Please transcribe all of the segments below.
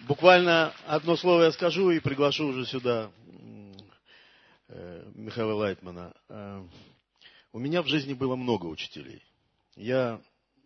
Буквально одно слово я скажу и приглашу уже сюда Михаила Лайтмана. У меня в жизни было много учителей. Я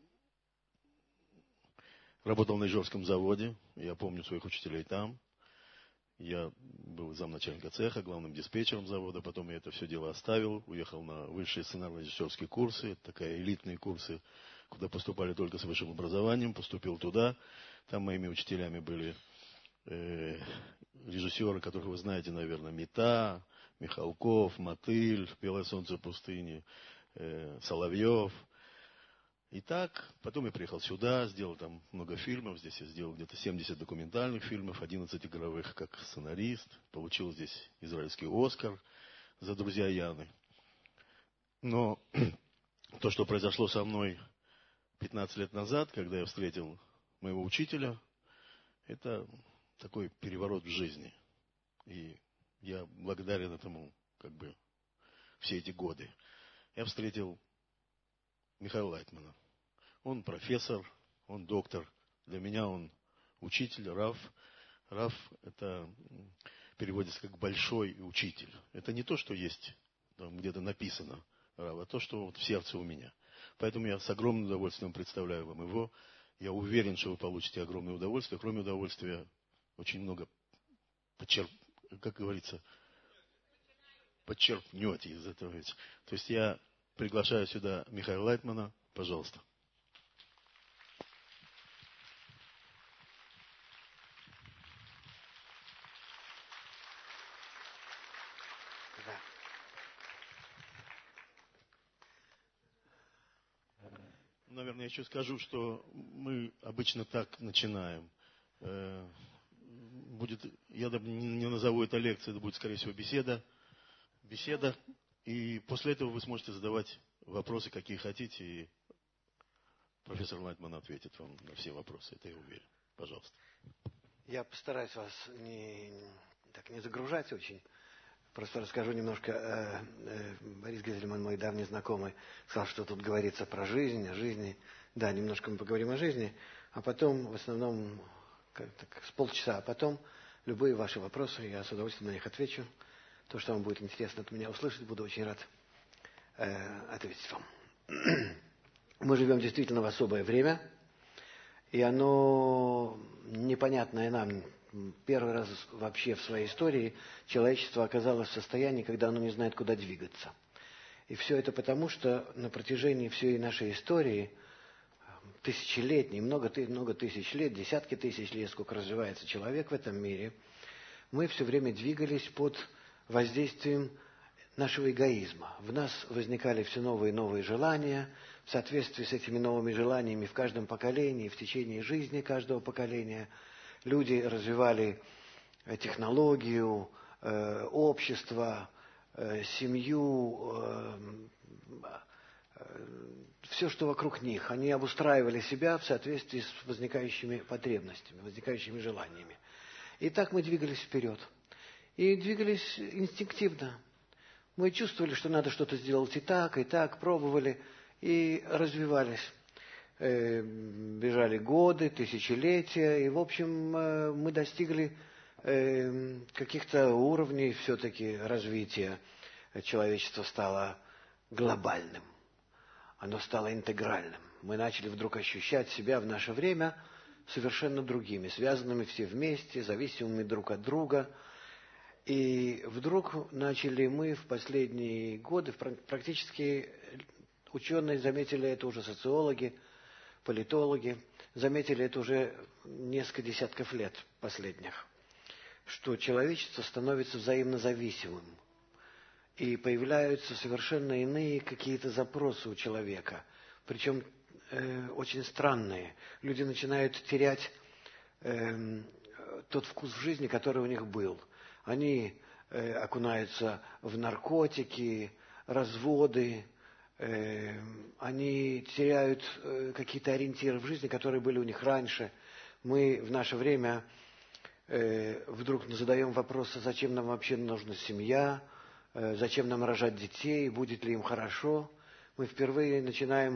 работал на Ижорском заводе, я помню своих учителей там. Я был замначальника цеха, главным диспетчером завода, потом я это все дело оставил, уехал на высшие сценарно-режиссерские курсы, это такие элитные курсы, куда поступали только с высшим образованием, поступил туда. Там моими учителями были режиссеры, которых вы знаете, наверное, Мета, Михалков, Мотыль, Белое солнце пустыни, Соловьев. И так, потом я приехал сюда, сделал там много фильмов. Здесь я сделал где-то 70 документальных фильмов, 11 игровых как сценарист. Получил здесь израильский Оскар за «Друзья Яны». Но то, что произошло со мной 15 лет назад, когда я встретил моего учителя, это такой переворот в жизни. И я благодарен этому все эти годы. Я встретил Михаила Лайтмана. Он профессор, он доктор. Для меня он учитель, Рав. Рав это переводится как большой учитель. Это не то, что есть там где-то написано, Рав, а то, что вот в сердце у меня. Поэтому я с огромным удовольствием представляю вам его. Я уверен, что вы получите огромное удовольствие. Кроме удовольствия, очень много как говорится, подчеркнете из этого. То есть я приглашаю сюда Михаила Лайтмана. Пожалуйста. Наверное, я еще скажу, что мы обычно так начинаем. Я не назову это лекцией, это будет, скорее всего, беседа. И после этого вы сможете задавать вопросы, какие хотите, и профессор Лайтман ответит вам на все вопросы, это я уверен. Пожалуйста. Я постараюсь вас не загружать очень. Просто расскажу немножко. Борис Гизельман, мой давний знакомый, сказал, что тут говорится про жизнь, о жизни. Да, немножко мы поговорим о жизни, а потом, в основном, с полчаса, а потом любые ваши вопросы, я с удовольствием на них отвечу. То, что вам будет интересно от меня услышать, буду очень рад ответить вам. Мы живем действительно в особое время, и оно непонятное нам. Первый раз вообще в своей истории человечество оказалось в состоянии, когда оно не знает, куда двигаться. И все это потому, что на протяжении всей нашей истории, тысячелетней, много тысяч лет, десятки тысяч лет, сколько развивается человек в этом мире, мы все время двигались под воздействием нашего эгоизма. В нас возникали все новые и новые желания. В соответствии с этими новыми желаниями в каждом поколении, в течение жизни каждого поколения, люди развивали технологию, общество, семью, все, что вокруг них. Они обустраивали себя в соответствии с возникающими потребностями, возникающими желаниями. И так мы двигались вперед. И двигались инстинктивно. Мы чувствовали, что надо что-то сделать и так, пробовали и развивались. Бежали годы, тысячелетия, и, в общем, мы достигли каких-то уровней все-таки развития. Человечество стало глобальным, оно стало интегральным. Мы начали вдруг ощущать себя в наше время совершенно другими, связанными все вместе, зависимыми друг от друга. И вдруг начали мы в последние годы, практически ученые заметили это уже, социологи, политологи, заметили это уже несколько десятков лет последних, что человечество становится взаимно зависимым. И появляются совершенно иные какие-то запросы у человека, причем очень странные. Люди начинают терять тот вкус в жизни, который у них был. Они окунаются в наркотики, разводы, они теряют какие-то ориентиры в жизни, которые были у них раньше. Мы в наше время вдруг задаем вопросы, зачем нам вообще нужна семья, зачем нам рожать детей, будет ли им хорошо. Мы впервые начинаем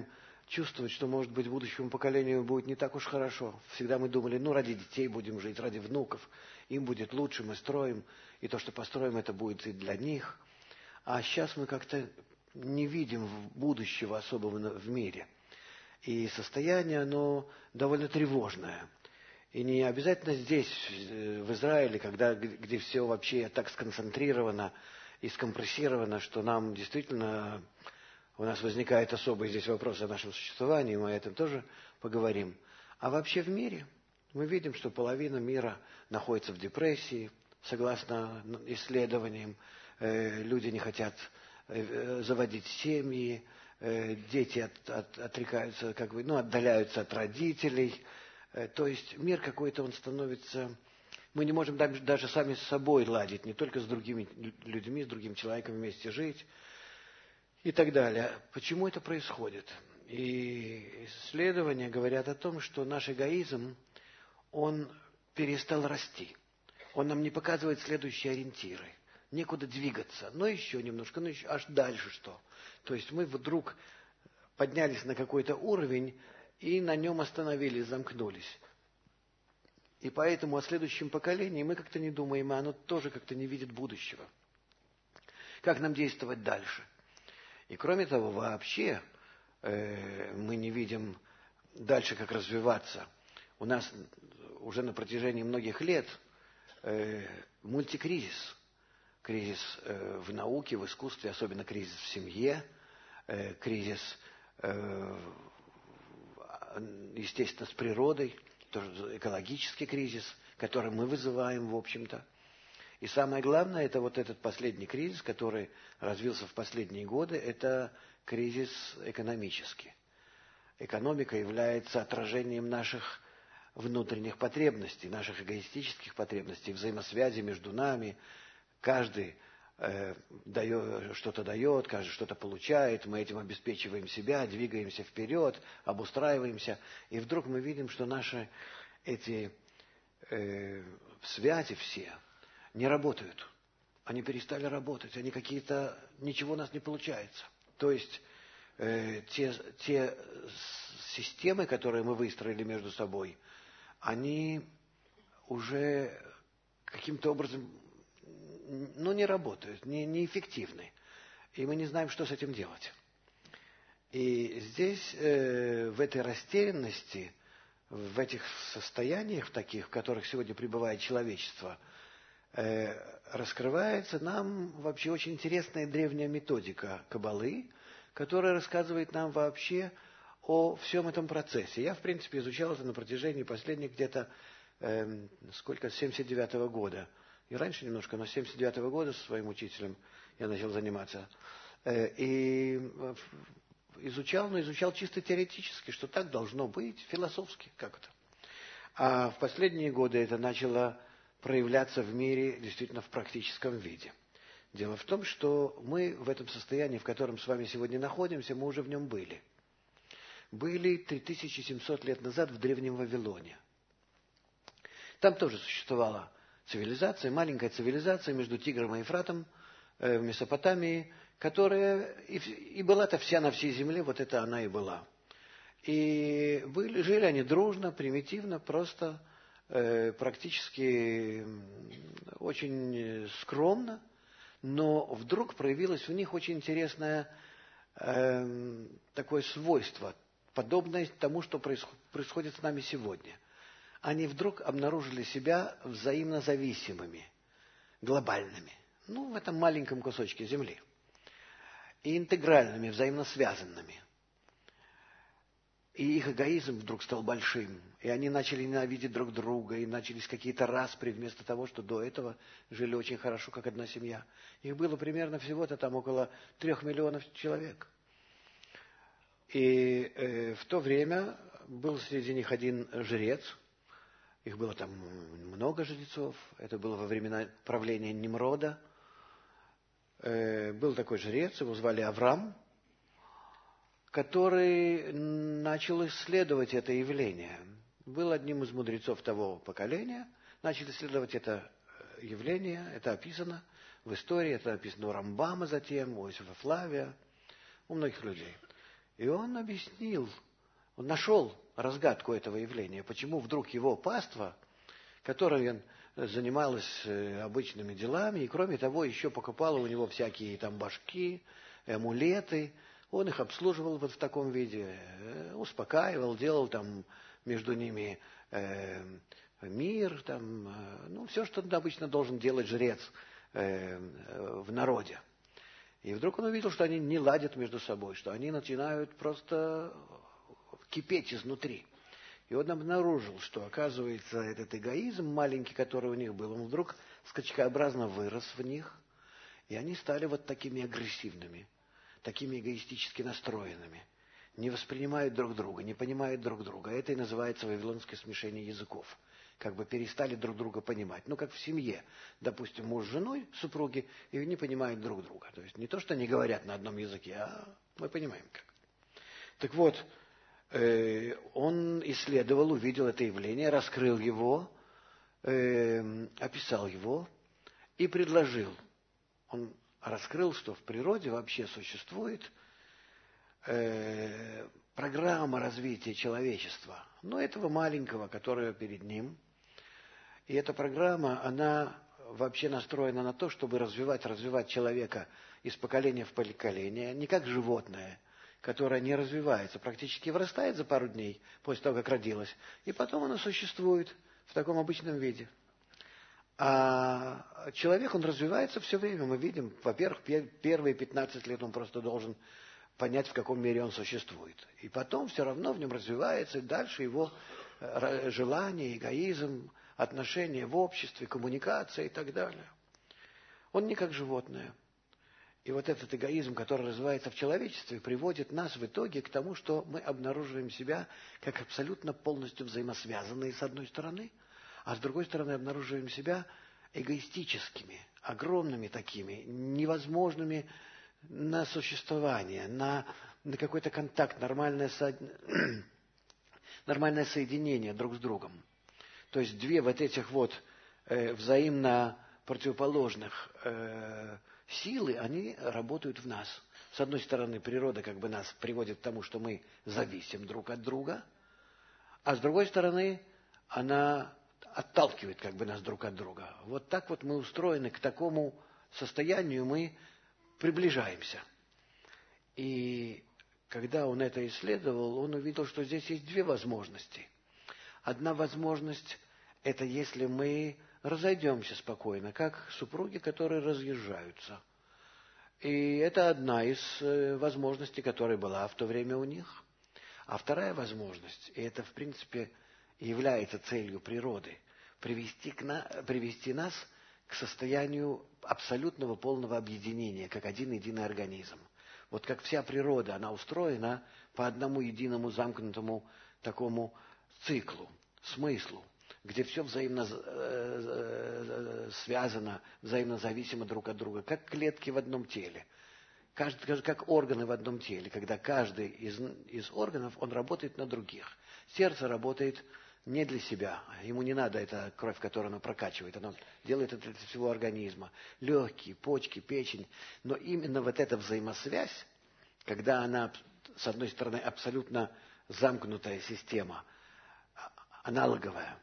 чувствовать, что, может быть, будущему поколению будет не так уж хорошо. Всегда мы думали, ну, ради детей будем жить, ради внуков, им будет лучше, мы строим, и то, что построим, это будет и для них. А сейчас мы как-то не видим будущего особого в мире. И состояние, оно довольно тревожное. И не обязательно здесь, в Израиле, где все вообще так сконцентрировано и скомпрессировано, что нам действительно, у нас возникает особый здесь вопрос о нашем существовании, мы о этом тоже поговорим. А вообще в мире мы видим, что половина мира находится в депрессии, согласно исследованиям. Люди не хотят заводить семьи, дети отрекаются, отдаляются от родителей. То есть мир какой-то, он становится... Мы не можем даже сами с собой ладить, не только с другими людьми, с другим человеком вместе жить и так далее. Почему это происходит? И исследования говорят о том, что наш эгоизм, он перестал расти. Он нам не показывает следующие ориентиры. Некуда двигаться. Но еще немножко, но еще, аж дальше что? То есть мы вдруг поднялись на какой-то уровень и на нем остановились, замкнулись. И поэтому о следующем поколении мы как-то не думаем, и оно тоже как-то не видит будущего. Как нам действовать дальше? И кроме того, вообще мы не видим дальше, как развиваться. У нас уже на протяжении многих лет мультикризис. Кризис в науке, в искусстве, особенно кризис в семье, кризис, естественно, с природой, тоже экологический кризис, который мы вызываем, в общем-то. И самое главное, это вот этот последний кризис, который развился в последние годы, это кризис экономический. Экономика является отражением наших внутренних потребностей, наших эгоистических потребностей, взаимосвязи между нами. Каждый что-то дает, каждый что-то получает, мы этим обеспечиваем себя, двигаемся вперед, обустраиваемся. И вдруг мы видим, что наши эти связи все не работают. Они перестали работать, они какие-то... Ничего у нас не получается. То есть те системы, которые мы выстроили между собой, они уже каким-то образом... не работают, неэффективны. И мы не знаем, что с этим делать. И здесь, в этой растерянности, в этих состояниях таких, в которых сегодня пребывает человечество, раскрывается нам вообще очень интересная древняя методика Каббалы, которая рассказывает нам вообще о всем этом процессе. Я, в принципе, изучал это на протяжении последних где-то, 79-го года. И раньше немножко, но с 79-го года со своим учителем я начал заниматься. И изучал, но изучал чисто теоретически, что так должно быть, философски как-то. А в последние годы это начало проявляться в мире действительно в практическом виде. Дело в том, что мы в этом состоянии, в котором с вами сегодня находимся, мы уже в нем были. Были 3700 лет назад в Древнем Вавилоне. Там тоже существовала цивилизация, маленькая цивилизация между Тигром и Ефратом в Месопотамии, которая и была-то вся на всей земле, вот это она и была. И жили они дружно, примитивно, просто, практически очень скромно, но вдруг проявилось у них очень интересное такое свойство, подобное тому, что происходит с нами сегодня. Они вдруг обнаружили себя взаимно зависимыми, глобальными, в этом маленьком кусочке земли, и интегральными, взаимно связанными. И их эгоизм вдруг стал большим, и они начали ненавидеть друг друга, и начались какие-то распри, вместо того, что до этого жили очень хорошо, как одна семья. Их было примерно всего-то там около 3 миллионов человек. И в то время был среди них один жрец, их было там много жрецов, это было во времена правления Нимрода. Был такой жрец, его звали Авраам, который начал исследовать это явление. Был одним из мудрецов того поколения, начал исследовать это явление, это описано в истории, это описано у Рамбама затем, у Иосифа Флавия, у многих людей. И он объяснил, Он нашел разгадку этого явления, почему вдруг его паства, которой занималась обычными делами, и кроме того еще покупала у него всякие там башки, амулеты, он их обслуживал вот в таком виде, успокаивал, делал там между ними мир, там, ну, все, что обычно должен делать жрец в народе. И вдруг он увидел, что они не ладят между собой, что они начинают просто кипеть изнутри. И он обнаружил, что, оказывается, этот эгоизм маленький, который у них был, он вдруг скачкообразно вырос в них, и они стали вот такими агрессивными, такими эгоистически настроенными, не воспринимают друг друга, не понимают друг друга. Это и называется вавилонское смешение языков. Как бы перестали друг друга понимать. Ну, как в семье. Допустим, муж с женой, супруги, и не понимают друг друга. То есть не то, что они говорят на одном языке, а мы понимаем как. Так вот, он исследовал, увидел это явление, раскрыл его, описал его и предложил. Он раскрыл, что в природе вообще существует программа развития человечества, но этого маленького, которое перед ним. И эта программа, она вообще настроена на то, чтобы развивать человека из поколения в поколение, не как животное, которое не развивается, практически вырастает за пару дней после того, как родилось, и потом оно существует в таком обычном виде. А человек, он развивается все время. Мы видим, во-первых, первые 15 лет он просто должен понять, в каком мире он существует. И потом все равно в нем развивается, и дальше его желание, эгоизм, отношения в обществе, коммуникация и так далее. Он не как животное. И вот этот эгоизм, который развивается в человечестве, приводит нас в итоге к тому, что мы обнаруживаем себя как абсолютно полностью взаимосвязанные с одной стороны, а с другой стороны обнаруживаем себя эгоистическими, огромными такими, невозможными на существование, на какой-то контакт, нормальное соединение друг с другом. То есть две вот этих вот взаимно противоположных силы, они работают в нас. С одной стороны, природа как бы нас приводит к тому, что мы зависим друг от друга, а с другой стороны, она отталкивает как бы нас друг от друга. Вот так вот мы устроены, к такому состоянию мы приближаемся. И когда он это исследовал, он увидел, что здесь есть две возможности. Одна возможность – это если мы разойдемся спокойно, как супруги, которые разъезжаются. И это одна из возможностей, которая была в то время у них. А вторая возможность, и это в принципе является целью природы, привести нас к состоянию абсолютного полного объединения, как один единый организм. Вот как вся природа, она устроена по одному единому замкнутому такому циклу, смыслу, где все взаимно связано, взаимно зависимо друг от друга, как клетки в одном теле, как органы в одном теле, когда каждый из органов, он работает на других. Сердце работает не для себя, ему не надо эта кровь, которую оно прокачивает, оно делает это для всего организма. Легкие, почки, печень. Но именно вот эта взаимосвязь, когда она, с одной стороны, абсолютно замкнутая система, аналоговая,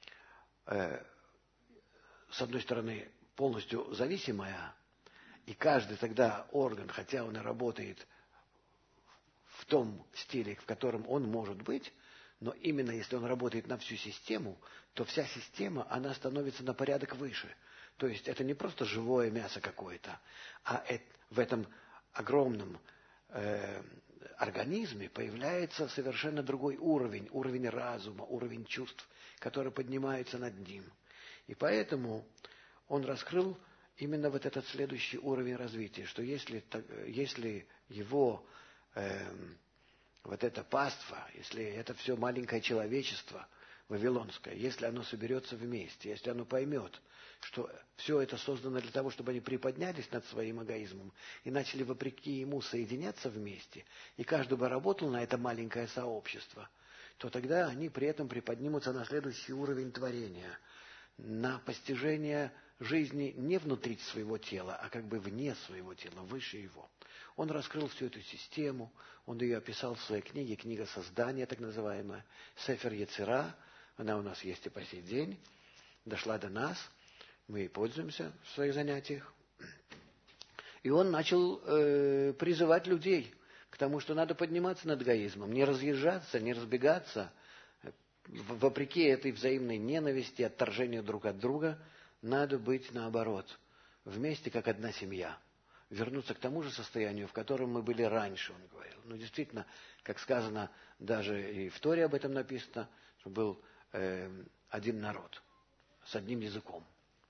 с одной стороны, полностью зависимая, и каждый тогда орган, хотя он и работает в том стиле, в котором он может быть, но именно если он работает на всю систему, то вся система, она становится на порядок выше. То есть это не просто живое мясо какое-то, а в этом огромном организме появляется совершенно другой уровень, уровень разума, уровень чувств, который поднимается над ним. И поэтому он раскрыл именно вот этот следующий уровень развития, что если его вот это паства, если это все маленькое человечество вавилонское, если оно соберется вместе, если оно поймет, что все это создано для того, чтобы они приподнялись над своим эгоизмом и начали вопреки ему соединяться вместе, и каждый бы работал на это маленькое сообщество, то тогда они при этом приподнимутся на следующий уровень творения, на постижение жизни не внутри своего тела, а как бы вне своего тела, выше его. Он раскрыл всю эту систему, он ее описал в своей книге, книга создания, так называемая, Сефер Йецира. Она у нас есть и по сей день, дошла до нас, мы ей пользуемся в своих занятиях. И он начал призывать людей к тому, что надо подниматься над эгоизмом, не разъезжаться, не разбегаться, вопреки этой взаимной ненависти, отторжению друг от друга, надо быть наоборот, вместе как одна семья, вернуться к тому же состоянию, в котором мы были раньше, он говорил. Ну, действительно, как сказано, даже и в Торе об этом написано, что был один народ с одним языком.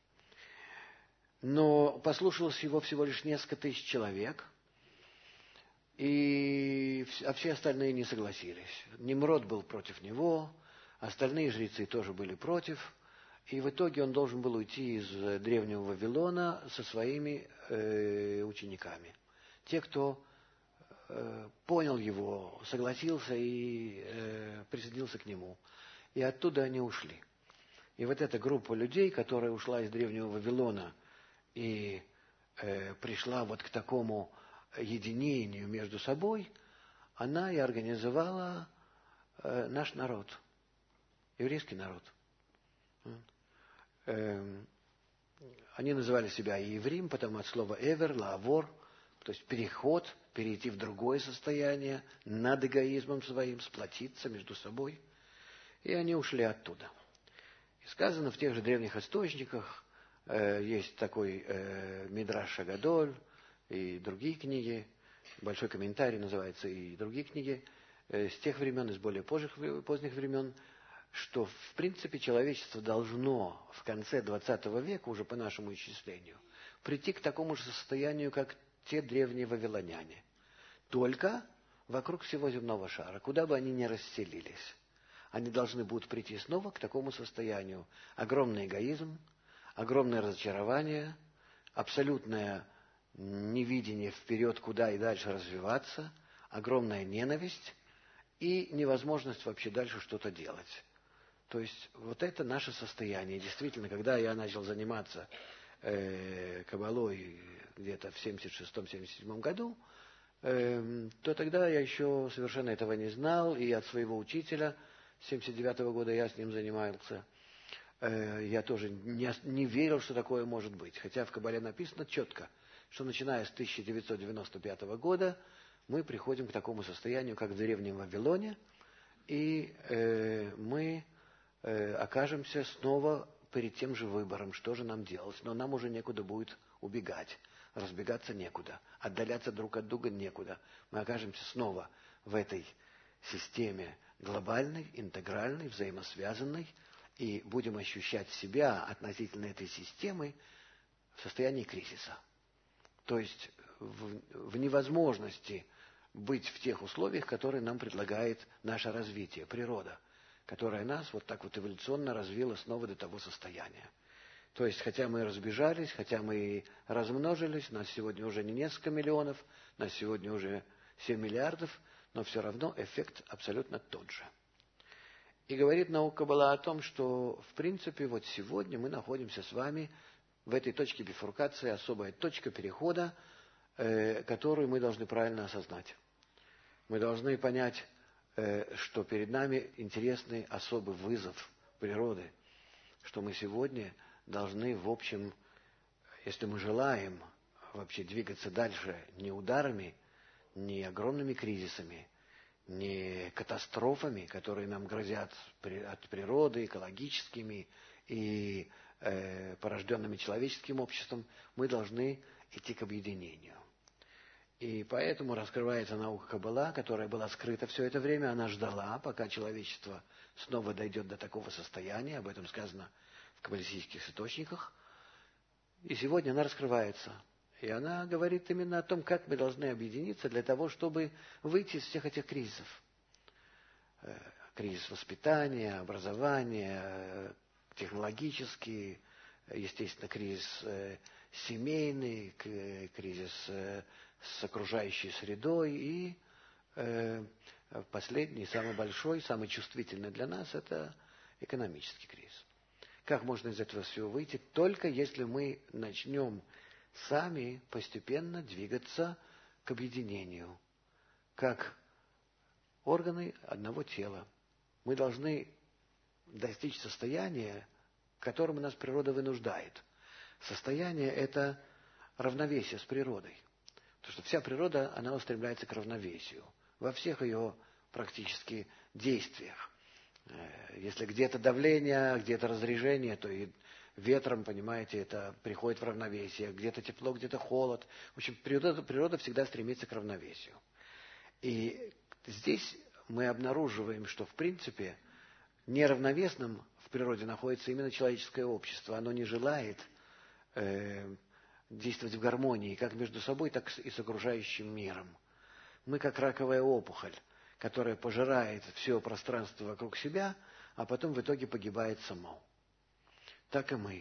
Но послушалось его всего лишь несколько тысяч человек, а все остальные не согласились. Nimrod был против него, остальные жрецы тоже были против, и в итоге он должен был уйти из древнего Вавилона со своими учениками. Те, кто понял его, согласился и присоединился к нему. И оттуда они ушли. И вот эта группа людей, которая ушла из древнего Вавилона и пришла вот к такому единению между собой, она и организовала наш народ, еврейский народ. Они называли себя евреем, потому от слова «эвер», «лаавор», то есть переход, перейти в другое состояние, над эгоизмом своим, сплотиться между собой. И они ушли оттуда. И сказано в тех же древних источниках, есть такой Мидраш Агадоль и другие книги, большой комментарий называется, и другие книги с тех времен, из более поздних времен, что, в принципе, человечество должно в конце 20 века, уже по нашему исчислению, прийти к такому же состоянию, как те древние вавилоняне. Только вокруг всего земного шара, куда бы они ни расселились. Они должны будут прийти снова к такому состоянию. Огромный эгоизм, огромное разочарование, абсолютное невидение вперед, куда и дальше развиваться, огромная ненависть и невозможность вообще дальше что-то делать. То есть вот это наше состояние. Действительно, когда я начал заниматься каббалой где-то в 76-77 году, то тогда я еще совершенно этого не знал, и от своего учителя с 79 года я с ним занимался. Я тоже не верил, что такое может быть. Хотя в Кабале написано четко, что начиная с 1995 года мы приходим к такому состоянию, как в древнем Вавилоне, и мы окажемся снова перед тем же выбором, что же нам делать. Но нам уже некуда будет убегать, разбегаться некуда, отдаляться друг от друга некуда. Мы окажемся снова в этой системе глобальной, интегральной, взаимосвязанной, и будем ощущать себя относительно этой системы в состоянии кризиса. То есть в невозможности быть в тех условиях, которые нам предлагает наше развитие, природа, которая нас вот так вот эволюционно развила снова до того состояния. То есть, хотя мы разбежались, хотя мы размножились, нас сегодня уже не несколько миллионов, нас сегодня уже 7 миллиардов, но все равно эффект абсолютно тот же. И говорит наука Каббала о том, что, в принципе, вот сегодня мы находимся с вами в этой точке бифуркации, особая точка перехода, которую мы должны правильно осознать. Мы должны понять, что перед нами интересный особый вызов природы, что мы сегодня должны, в общем, если мы желаем вообще двигаться дальше не ударами, не огромными кризисами, не катастрофами, которые нам грозят от природы, экологическими и порожденными человеческим обществом, мы должны идти к объединению. И поэтому раскрывается наука Каббала, которая была скрыта все это время. Она ждала, пока человечество снова дойдет до такого состояния. Об этом сказано в каббалистических источниках. И сегодня она раскрывается. И она говорит именно о том, как мы должны объединиться для того, чтобы выйти из всех этих кризисов. Кризис воспитания, образования, технологический, естественно, кризис семейный, кризис с окружающей средой и последний, самый большой, самый чувствительный для нас – это экономический кризис. Как можно из этого всего выйти? Только если мы начнем сами постепенно двигаться к объединению, как органы одного тела. Мы должны достичь состояния, к которому нас природа вынуждает. Состояние – это равновесие с природой. Потому что вся природа, она устремляется к равновесию во всех ее практически действиях. Если где-то давление, где-то разрежение, то и ветром, понимаете, это приходит в равновесие. Где-то тепло, где-то холод. В общем, природа всегда стремится к равновесию. И здесь мы обнаруживаем, что в принципе неравновесным в природе находится именно человеческое общество. Оно не желает действовать в гармонии как между собой, так и с окружающим миром. Мы как раковая опухоль, которая пожирает все пространство вокруг себя, а потом в итоге погибает само. Так и мы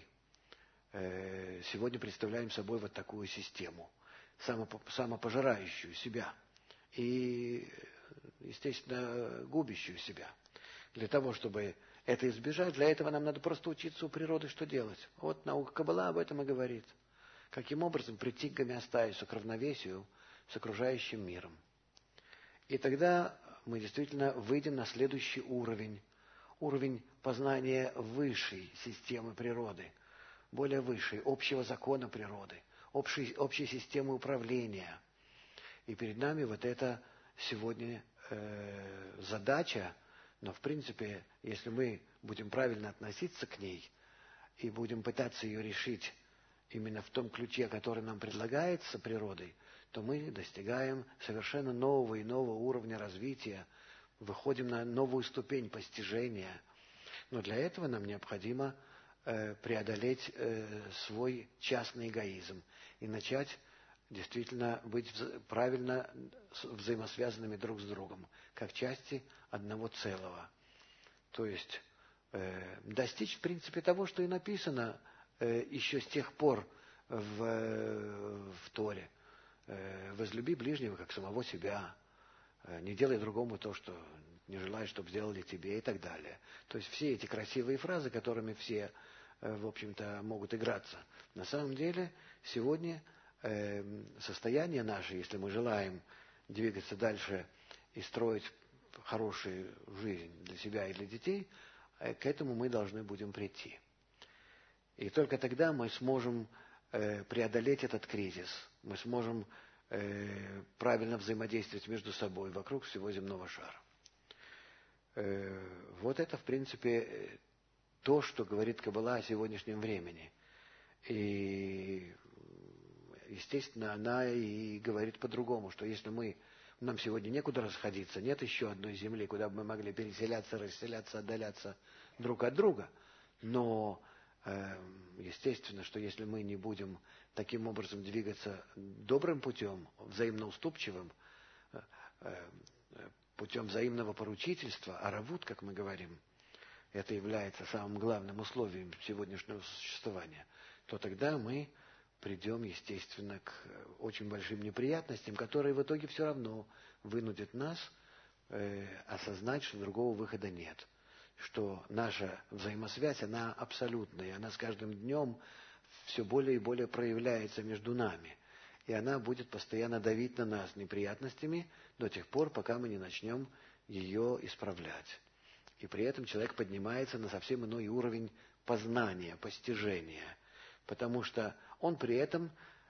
сегодня представляем собой вот такую систему, самопожирающую себя и, естественно, губящую себя. Для того, чтобы это избежать, для этого нам надо просто учиться у природы, что делать. Вот наука Каббала об этом и говорит. Каким образом прийти к гомеостазису, к равновесию с окружающим миром. И тогда мы действительно выйдем на следующий уровень. Уровень познания высшей системы природы, более высшей, общего закона природы, общей системы управления. И перед нами вот эта сегодня задача, но в принципе, если мы будем правильно относиться к ней и будем пытаться ее решить именно в том ключе, который нам предлагается природой, то мы достигаем совершенно нового и нового уровня развития, выходим на новую ступень постижения. Но для этого нам необходимо преодолеть свой частный эгоизм и начать действительно быть правильно взаимосвязанными друг с другом, как части одного целого. То есть достичь в принципе того, что и написано еще с тех пор в Торе. Возлюби ближнего, как самого себя. Не делай другому то, что не желаешь, чтобы сделали тебе, и так далее. То есть все эти красивые фразы, которыми все, в общем-то, могут играться. На самом деле, сегодня состояние наше, если мы желаем двигаться дальше и строить хорошую жизнь для себя и для детей, к этому мы должны будем прийти. И только тогда мы сможем преодолеть этот кризис, мы сможем правильно взаимодействовать между собой вокруг всего земного шара. Вот это, в принципе, то, что говорит Каббала о сегодняшнем времени. И, естественно, она и говорит по-другому, что если нам сегодня некуда расходиться, нет еще одной земли, куда бы мы могли переселяться, расселяться, отдаляться друг от друга, но естественно, что если мы не будем таким образом двигаться добрым путем, взаимно уступчивым, путем взаимного поручительства, аравут, как мы говорим, это является самым главным условием сегодняшнего существования, то тогда мы придем, естественно, к очень большим неприятностям, которые в итоге все равно вынудят нас осознать, что другого выхода нет. Что наша взаимосвязь, она абсолютная, она с каждым днем все более и более проявляется между нами. И она будет постоянно давить на нас неприятностями до тех пор, пока мы не начнем ее исправлять. И при этом человек поднимается на совсем иной уровень познания, постижения. Потому что он при этом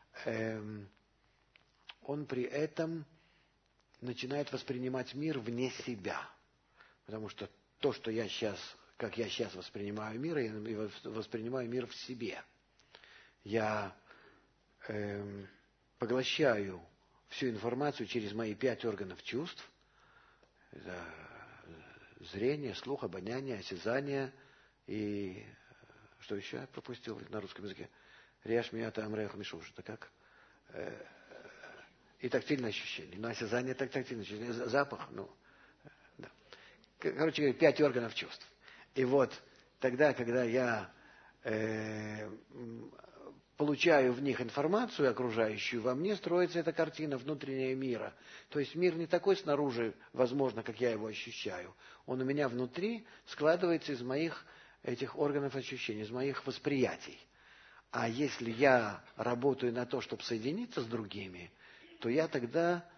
начинает воспринимать мир вне себя. Потому что то, что я сейчас, как я сейчас воспринимаю мир, я воспринимаю мир в себе. Я поглощаю всю информацию через мои 5 органов чувств. Это зрение, слух, обоняние, осязание и что еще я пропустил на русском языке? Риаш мията амреха мишуш. Это как? И тактильное ощущение. Но осязание так тактильное ощущение. Запах, да. Короче говоря, 5 органов чувств. И вот тогда, когда я получаю в них информацию окружающую, во мне строится эта картина внутреннего мира. То есть мир не такой снаружи, возможно, как я его ощущаю. Он у меня внутри складывается из моих этих органов ощущений, из моих восприятий. А если я работаю на то, чтобы соединиться с другими, то я тогда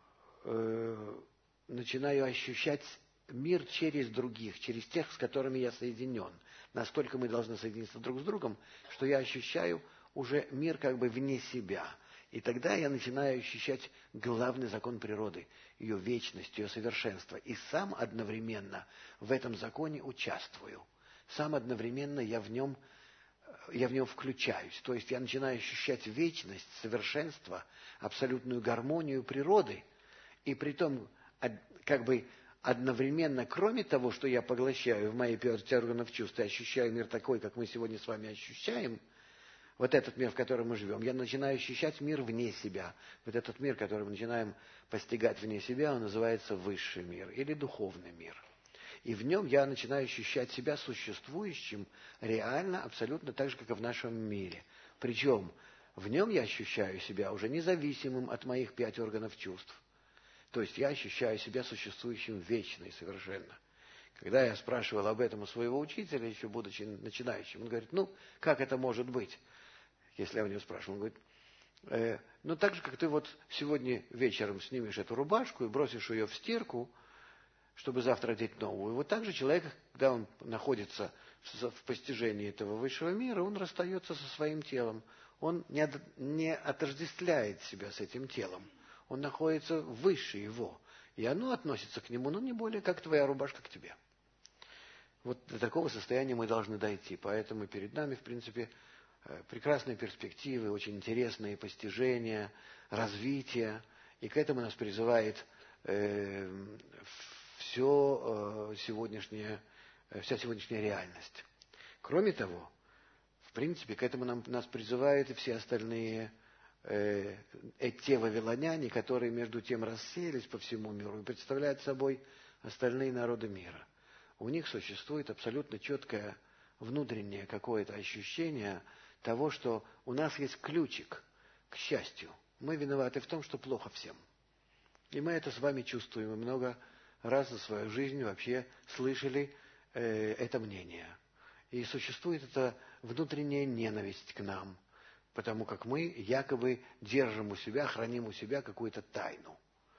начинаю ощущать мир через других, через тех, с которыми я соединен. Настолько мы должны соединиться друг с другом, что я ощущаю уже мир как бы вне себя. И тогда я начинаю ощущать главный закон природы, ее вечность, ее совершенство. И сам одновременно в этом законе участвую. Сам одновременно я в нем включаюсь. То есть я начинаю ощущать вечность, совершенство, абсолютную гармонию природы. И притом как бы одновременно, кроме того, что я поглощаю в мои 5 органов чувств, и ощущаю мир такой, как мы сегодня с вами ощущаем, вот этот мир, в котором мы живем, я начинаю ощущать мир вне себя. Вот этот мир, который мы начинаем постигать вне себя, он называется высший мир или духовный мир. И в нем я начинаю ощущать себя существующим реально, абсолютно так же, как и в нашем мире. Причем в нем я ощущаю себя уже независимым от моих 5 органов чувств. То есть я ощущаю себя существующим вечно и совершенно. Когда я спрашивал об этом у своего учителя, еще будучи начинающим, он говорит, как это может быть? Если я у него спрашиваю, он говорит, так же, как ты вот сегодня вечером снимешь эту рубашку и бросишь ее в стирку, чтобы завтра одеть новую. Вот так же человек, когда он находится в постижении этого высшего мира, он расстается со своим телом. Он не отождествляет себя с этим телом. Он находится выше его. И оно относится к нему, не более, как твоя рубашка к тебе. Вот до такого состояния мы должны дойти. Поэтому перед нами, в принципе, прекрасные перспективы, очень интересные постижения, развитие. И к этому нас призывает вся сегодняшняя реальность. Кроме того, в принципе, к этому нас призывают и все остальные те вавилоняне, которые между тем рассеялись по всему миру и представляют собой остальные народы мира. У них существует абсолютно четкое внутреннее какое-то ощущение того, что у нас есть ключик к счастью. Мы виноваты в том, что плохо всем. И мы это с вами чувствуем. И много раз за свою жизнь вообще слышали это мнение. И существует эта внутренняя ненависть к нам, потому как мы якобы держим у себя, храним у себя какую-то тайну.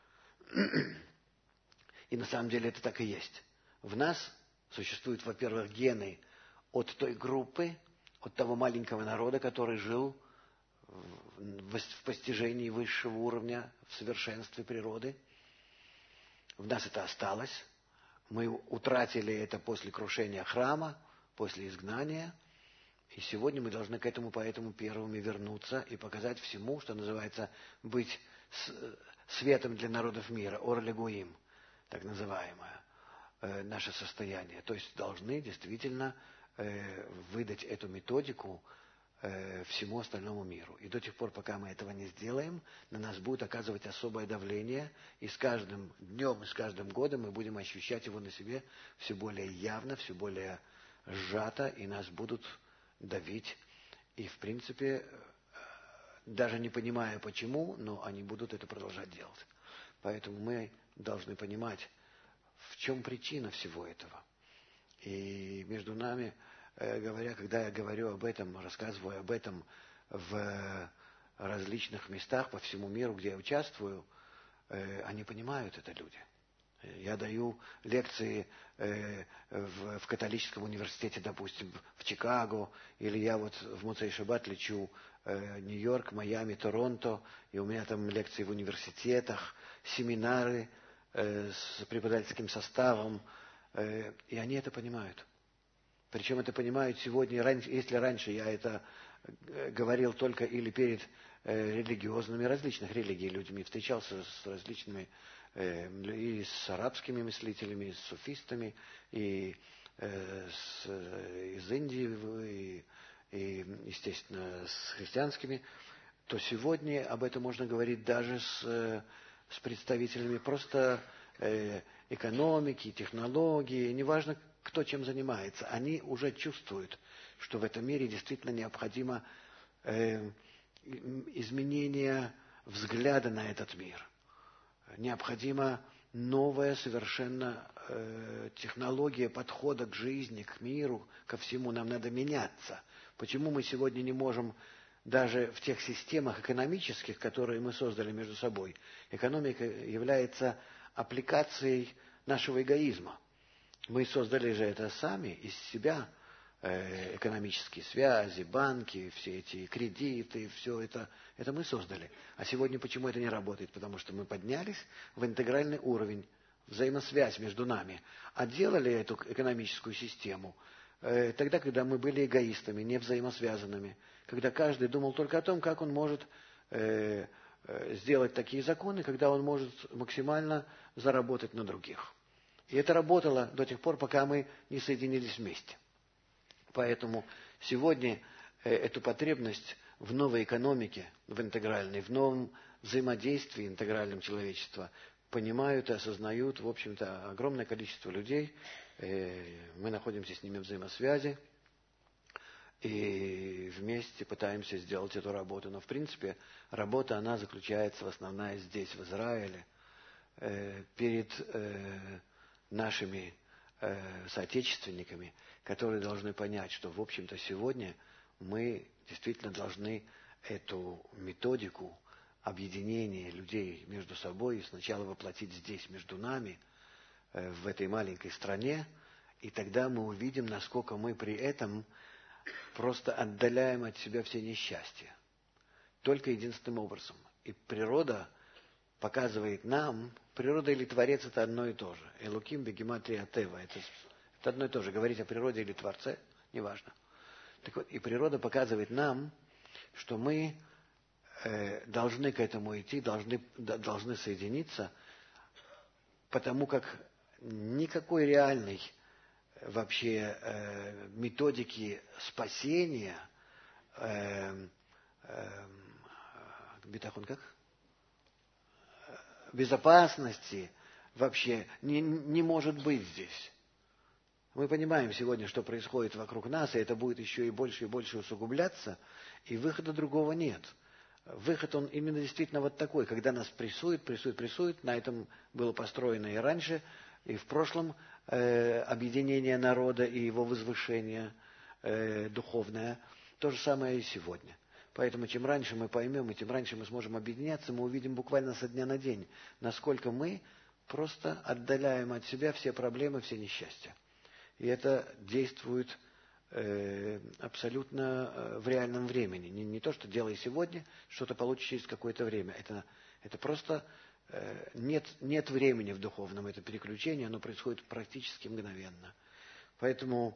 И на самом деле это так и есть. В нас существуют, во-первых, гены от той группы, от того маленького народа, который жил в постижении высшего уровня, в совершенстве природы. В нас это осталось. Мы утратили это после крушения храма, после изгнания. И сегодня мы должны к этому поэтому первыми вернуться и показать всему, что называется, быть светом для народов мира, ор легуим, так называемое, наше состояние. То есть должны действительно выдать эту методику всему остальному миру. И до тех пор, пока мы этого не сделаем, на нас будет оказывать особое давление, и с каждым днем, и с каждым годом мы будем ощущать его на себе все более явно, все более сжато, и нас будут давить. И, в принципе, даже не понимая почему, но они будут это продолжать делать. Поэтому мы должны понимать, в чем причина всего этого. И между нами, когда я говорю об этом, рассказываю об этом в различных местах по всему миру, где я участвую, они понимают это, люди. Я даю лекции в католическом университете, допустим, в Чикаго, или я вот в Муцей Шаббат лечу Нью-Йорк, Майами, Торонто, и у меня там лекции в университетах, семинары с преподавательским составом, и они это понимают. Причем это понимают сегодня, если раньше я это говорил только или перед религиозными, различных религий людьми, встречался с различными и с арабскими мыслителями, и с суфистами, и из Индии, и, естественно, с христианскими, то сегодня об этом можно говорить даже с представителями просто экономики, технологии, неважно, кто чем занимается. Они уже чувствуют, что в этом мире действительно необходимо изменение взгляда на этот мир. Необходимо новая совершенно технология подхода к жизни, к миру, ко всему. Нам надо меняться. Почему мы сегодня не можем даже в тех системах экономических, которые мы создали между собой? Экономика является аппликацией нашего эгоизма. Мы создали же это сами, из себя, экономические связи, банки, все эти кредиты, все это мы создали. А сегодня почему это не работает? Потому что мы поднялись в интегральный уровень, взаимосвязь между нами, а делали эту экономическую систему тогда, когда мы были эгоистами, не взаимосвязанными, когда каждый думал только о том, как он может сделать такие законы, когда он может максимально заработать на других. И это работало до тех пор, пока мы не соединились вместе. Поэтому сегодня эту потребность в новой экономике, в интегральной, в новом взаимодействии интегральном человечества понимают и осознают, в общем-то, огромное количество людей. Мы находимся с ними в взаимосвязи и вместе пытаемся сделать эту работу. Но, в принципе, работа, она заключается в основном здесь, в Израиле, перед нашими соотечественниками, которые должны понять, что, в общем-то, сегодня мы действительно должны эту методику объединения людей между собой сначала воплотить здесь, между нами, в этой маленькой стране, и тогда мы увидим, насколько мы при этом просто отдаляем от себя все несчастья. Только единственным образом. И природа показывает нам, природа или Творец — это одно и то же. Элоким, бегематрия, тева — это одно и то же. Говорить о природе или Творце — неважно. Так вот, и природа показывает нам, что мы должны к этому идти, должны соединиться, потому как никакой реальной вообще методики спасения, битахон как? Безопасности вообще не может быть здесь. Мы понимаем сегодня, что происходит вокруг нас, и это будет еще и больше усугубляться, и выхода другого нет. Выход, он именно действительно вот такой, когда нас прессует, на этом было построено и раньше, и в прошлом объединение народа и его возвышение духовное, то же самое и сегодня. Поэтому чем раньше мы поймем, и тем раньше мы сможем объединяться, мы увидим буквально со дня на день, насколько мы просто отдаляем от себя все проблемы, все несчастья. И это действует абсолютно в реальном времени. Не то, что делай сегодня, что-то получишь через какое-то время. Это просто нет времени в духовном, это переключение, оно происходит практически мгновенно. Поэтому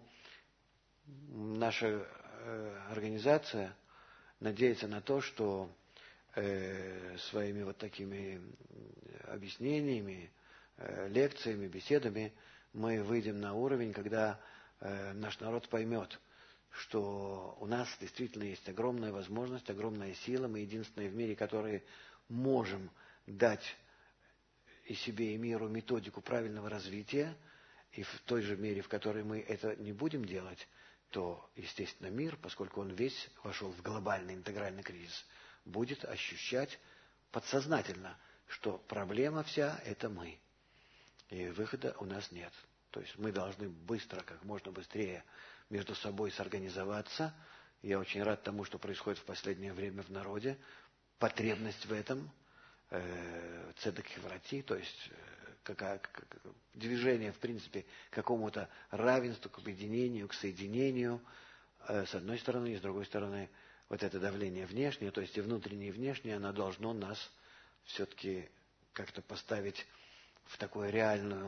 наша организация надеется на то, что своими вот такими объяснениями, лекциями, беседами мы выйдем на уровень, когда наш народ поймет, что у нас действительно есть огромная возможность, огромная сила. Мы единственные в мире, которые можем дать и себе, и миру методику правильного развития. И в той же мере, в которой мы это не будем делать, то, естественно, мир, поскольку он весь вошел в глобальный интегральный кризис, будет ощущать подсознательно, что проблема вся – это мы. И выхода у нас нет. То есть мы должны быстро, как можно быстрее между собой сорганизоваться. Я очень рад тому, что происходит в последнее время в народе. Потребность в этом, цедек хеврати, то есть движение, в принципе, к какому-то равенству, к объединению, к соединению, с одной стороны, и с другой стороны, вот это давление внешнее, то есть и внутреннее, и внешнее, оно должно нас все-таки как-то поставить в такое реальное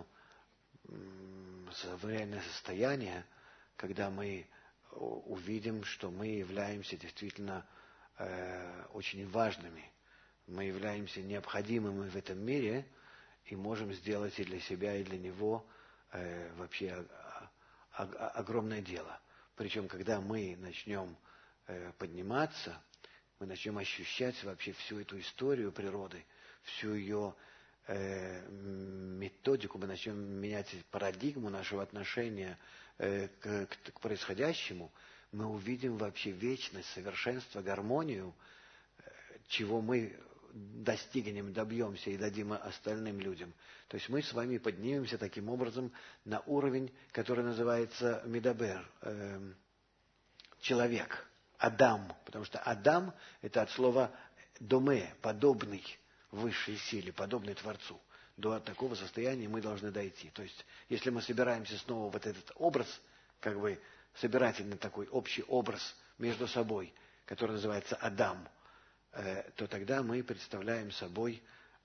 состояние, когда мы увидим, что мы являемся действительно очень важными, мы являемся необходимыми в этом мире и можем сделать и для себя, и для него вообще огромное дело. Причем, когда мы начнем подниматься, мы начнем ощущать вообще всю эту историю природы, всю ее методику, мы начнем менять парадигму нашего отношения к происходящему, мы увидим вообще вечность, совершенство, гармонию, чего мы достигнем, добьемся и дадим остальным людям. То есть мы с вами поднимемся таким образом на уровень, который называется медабер, человек, Адам. Потому что Адам – это от слова доме, подобный высшей силе, подобный Творцу. До такого состояния мы должны дойти. То есть, если мы собираемся снова вот этот образ, как бы собирательный такой общий образ между собой, который называется Адам, то тогда мы представляем собой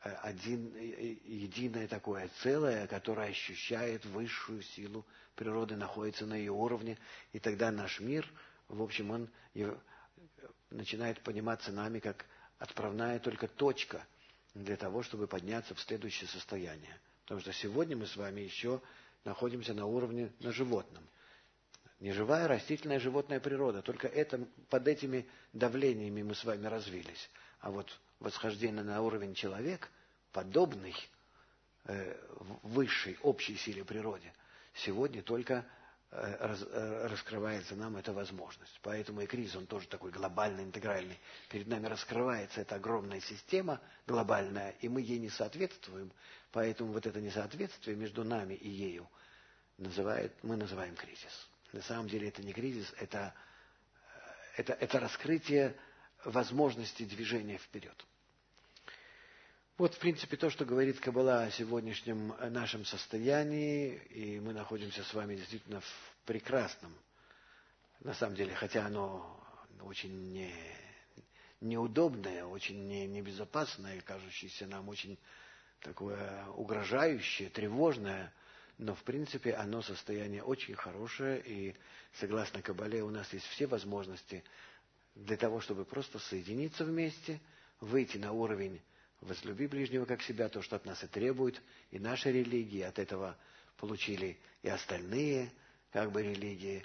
единое такое целое, которое ощущает высшую силу природы, находится на ее уровне, и тогда наш мир, в общем, он начинает пониматься нами как отправная только точка для того, чтобы подняться в следующее состояние. Потому что сегодня мы с вами еще находимся на уровне на животном. Неживая, растительная, животная природа. Только под этими давлениями мы с вами развились. А вот восхождение на уровень человек, подобный высшей, общей силе природы, сегодня только раскрывается нам эта возможность. Поэтому и кризис, он тоже такой глобальный, интегральный. Перед нами раскрывается эта огромная система глобальная, и мы ей не соответствуем. Поэтому вот это несоответствие между нами и ею мы называем кризис. На самом деле это не кризис, это раскрытие возможности движения вперед. Вот, в принципе, то, что говорит Каббала о сегодняшнем нашем состоянии, и мы находимся с вами действительно в прекрасном, на самом деле, хотя оно очень неудобное, очень небезопасное, кажущееся нам очень такое угрожающее, тревожное, но, в принципе, оно состояние очень хорошее, и, согласно Каббале, у нас есть все возможности для того, чтобы просто соединиться вместе, выйти на уровень «возлюби ближнего как себя», то, что от нас и требует, и наши религии от этого получили и остальные, как бы, религии,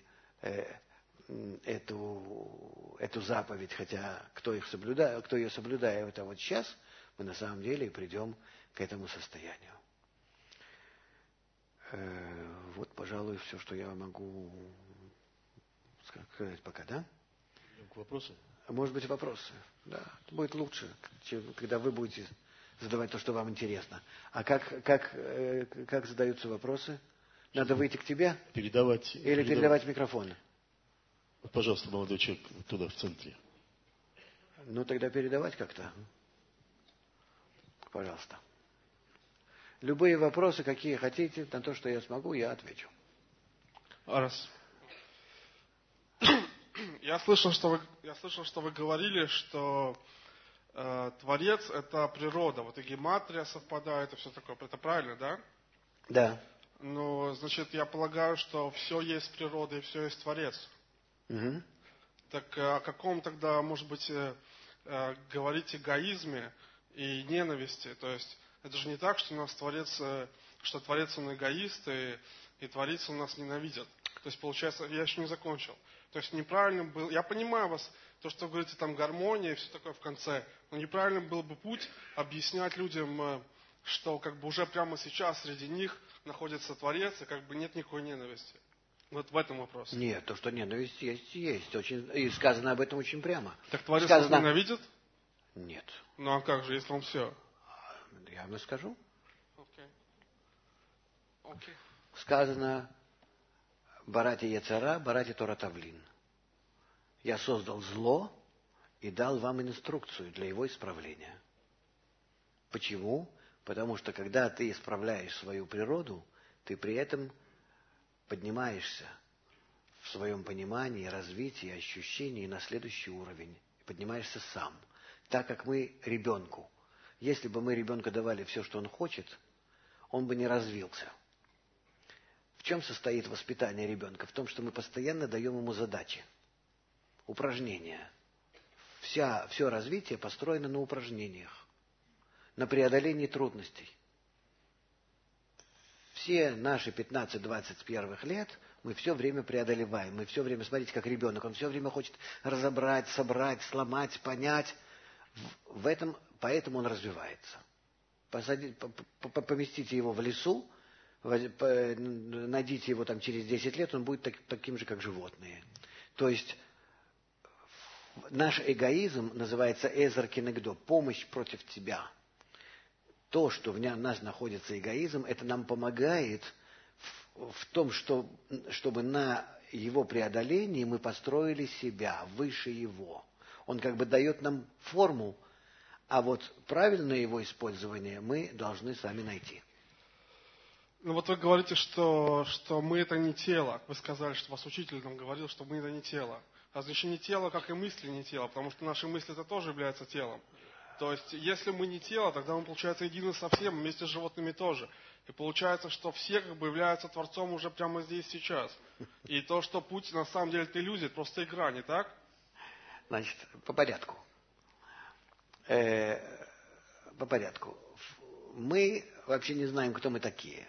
эту заповедь, хотя кто ее соблюдает, это вот сейчас мы на самом деле придем к этому состоянию. Вот, пожалуй, все, что я могу сказать пока, да? К вопросу? Может быть, вопросы? Да, будет лучше, когда вы будете задавать то, что вам интересно. А как задаются вопросы? Надо выйти к тебе? Передавать микрофон? Пожалуйста, молодой человек, туда, в центре. Ну, тогда передавать как-то. Пожалуйста. Любые вопросы, какие хотите, на то, что я смогу, я отвечу. Раз. Я слышал, что вы говорили, что Творец – это природа. Вот и гематрия совпадает, и все такое. Это правильно, да? Да. Ну, значит, я полагаю, что все есть природа и все есть Творец. Угу. Так о каком тогда, может быть, говорить эгоизме и ненависти? То есть, это же не так, что у нас Творец, что Творец он эгоист, и Творец он нас ненавидит. То есть, получается, я еще не закончил. То есть, неправильно был... Я понимаю вас, то, что вы говорите, там, гармония и все такое в конце. Но неправильно был бы путь объяснять людям, что как бы уже прямо сейчас среди них находится Творец, и как бы нет никакой ненависти. Вот в этом вопрос. Нет, то, что ненависть есть. Очень, и сказано об этом очень прямо. Так Творец нас ненавидит? Нет. Ну а как же, если он все? Я вам скажу. Окей. Сказано, барати яцера, барати Тора Тавлин. Я создал зло и дал вам инструкцию для его исправления. Почему? Потому что, когда ты исправляешь свою природу, ты при этом поднимаешься в своем понимании, развитии, ощущении на следующий уровень. Поднимаешься сам. Так как мы ребенку. Если бы мы ребенку давали все, что он хочет, он бы не развился. В чем состоит воспитание ребенка? В том, что мы постоянно даем ему задачи, упражнения. Все развитие построено на упражнениях, на преодолении трудностей. Все наши 15-20 первых лет мы все время преодолеваем. Мы все время, смотрите, как ребенок, он все время хочет разобрать, собрать, сломать, понять. Поэтому он развивается. Поместите его в лесу, найдите его там через 10 лет, он будет таким же, как животные. То есть наш эгоизм называется эзер кенегдо, помощь против тебя. То, что в нас находится эгоизм, это нам помогает в том, чтобы на его преодолении мы построили себя выше его. Он как бы дает нам форму, а вот правильное его использование мы должны сами найти. Ну вот вы говорите, что мы это не тело. Вы сказали, что вас учитель нам говорил, что мы это не тело. Разве еще не тело, как и мысли не тело, потому что наши мысли это тоже являются телом. То есть, если мы не тело, тогда мы, получается, едины со всем, вместе с животными тоже. И получается, что все как бы являются Творцом уже прямо здесь, сейчас. И то, что путь на самом деле это иллюзия, это просто игра, не так? Значит, по порядку. По порядку. Мы вообще не знаем, кто мы такие.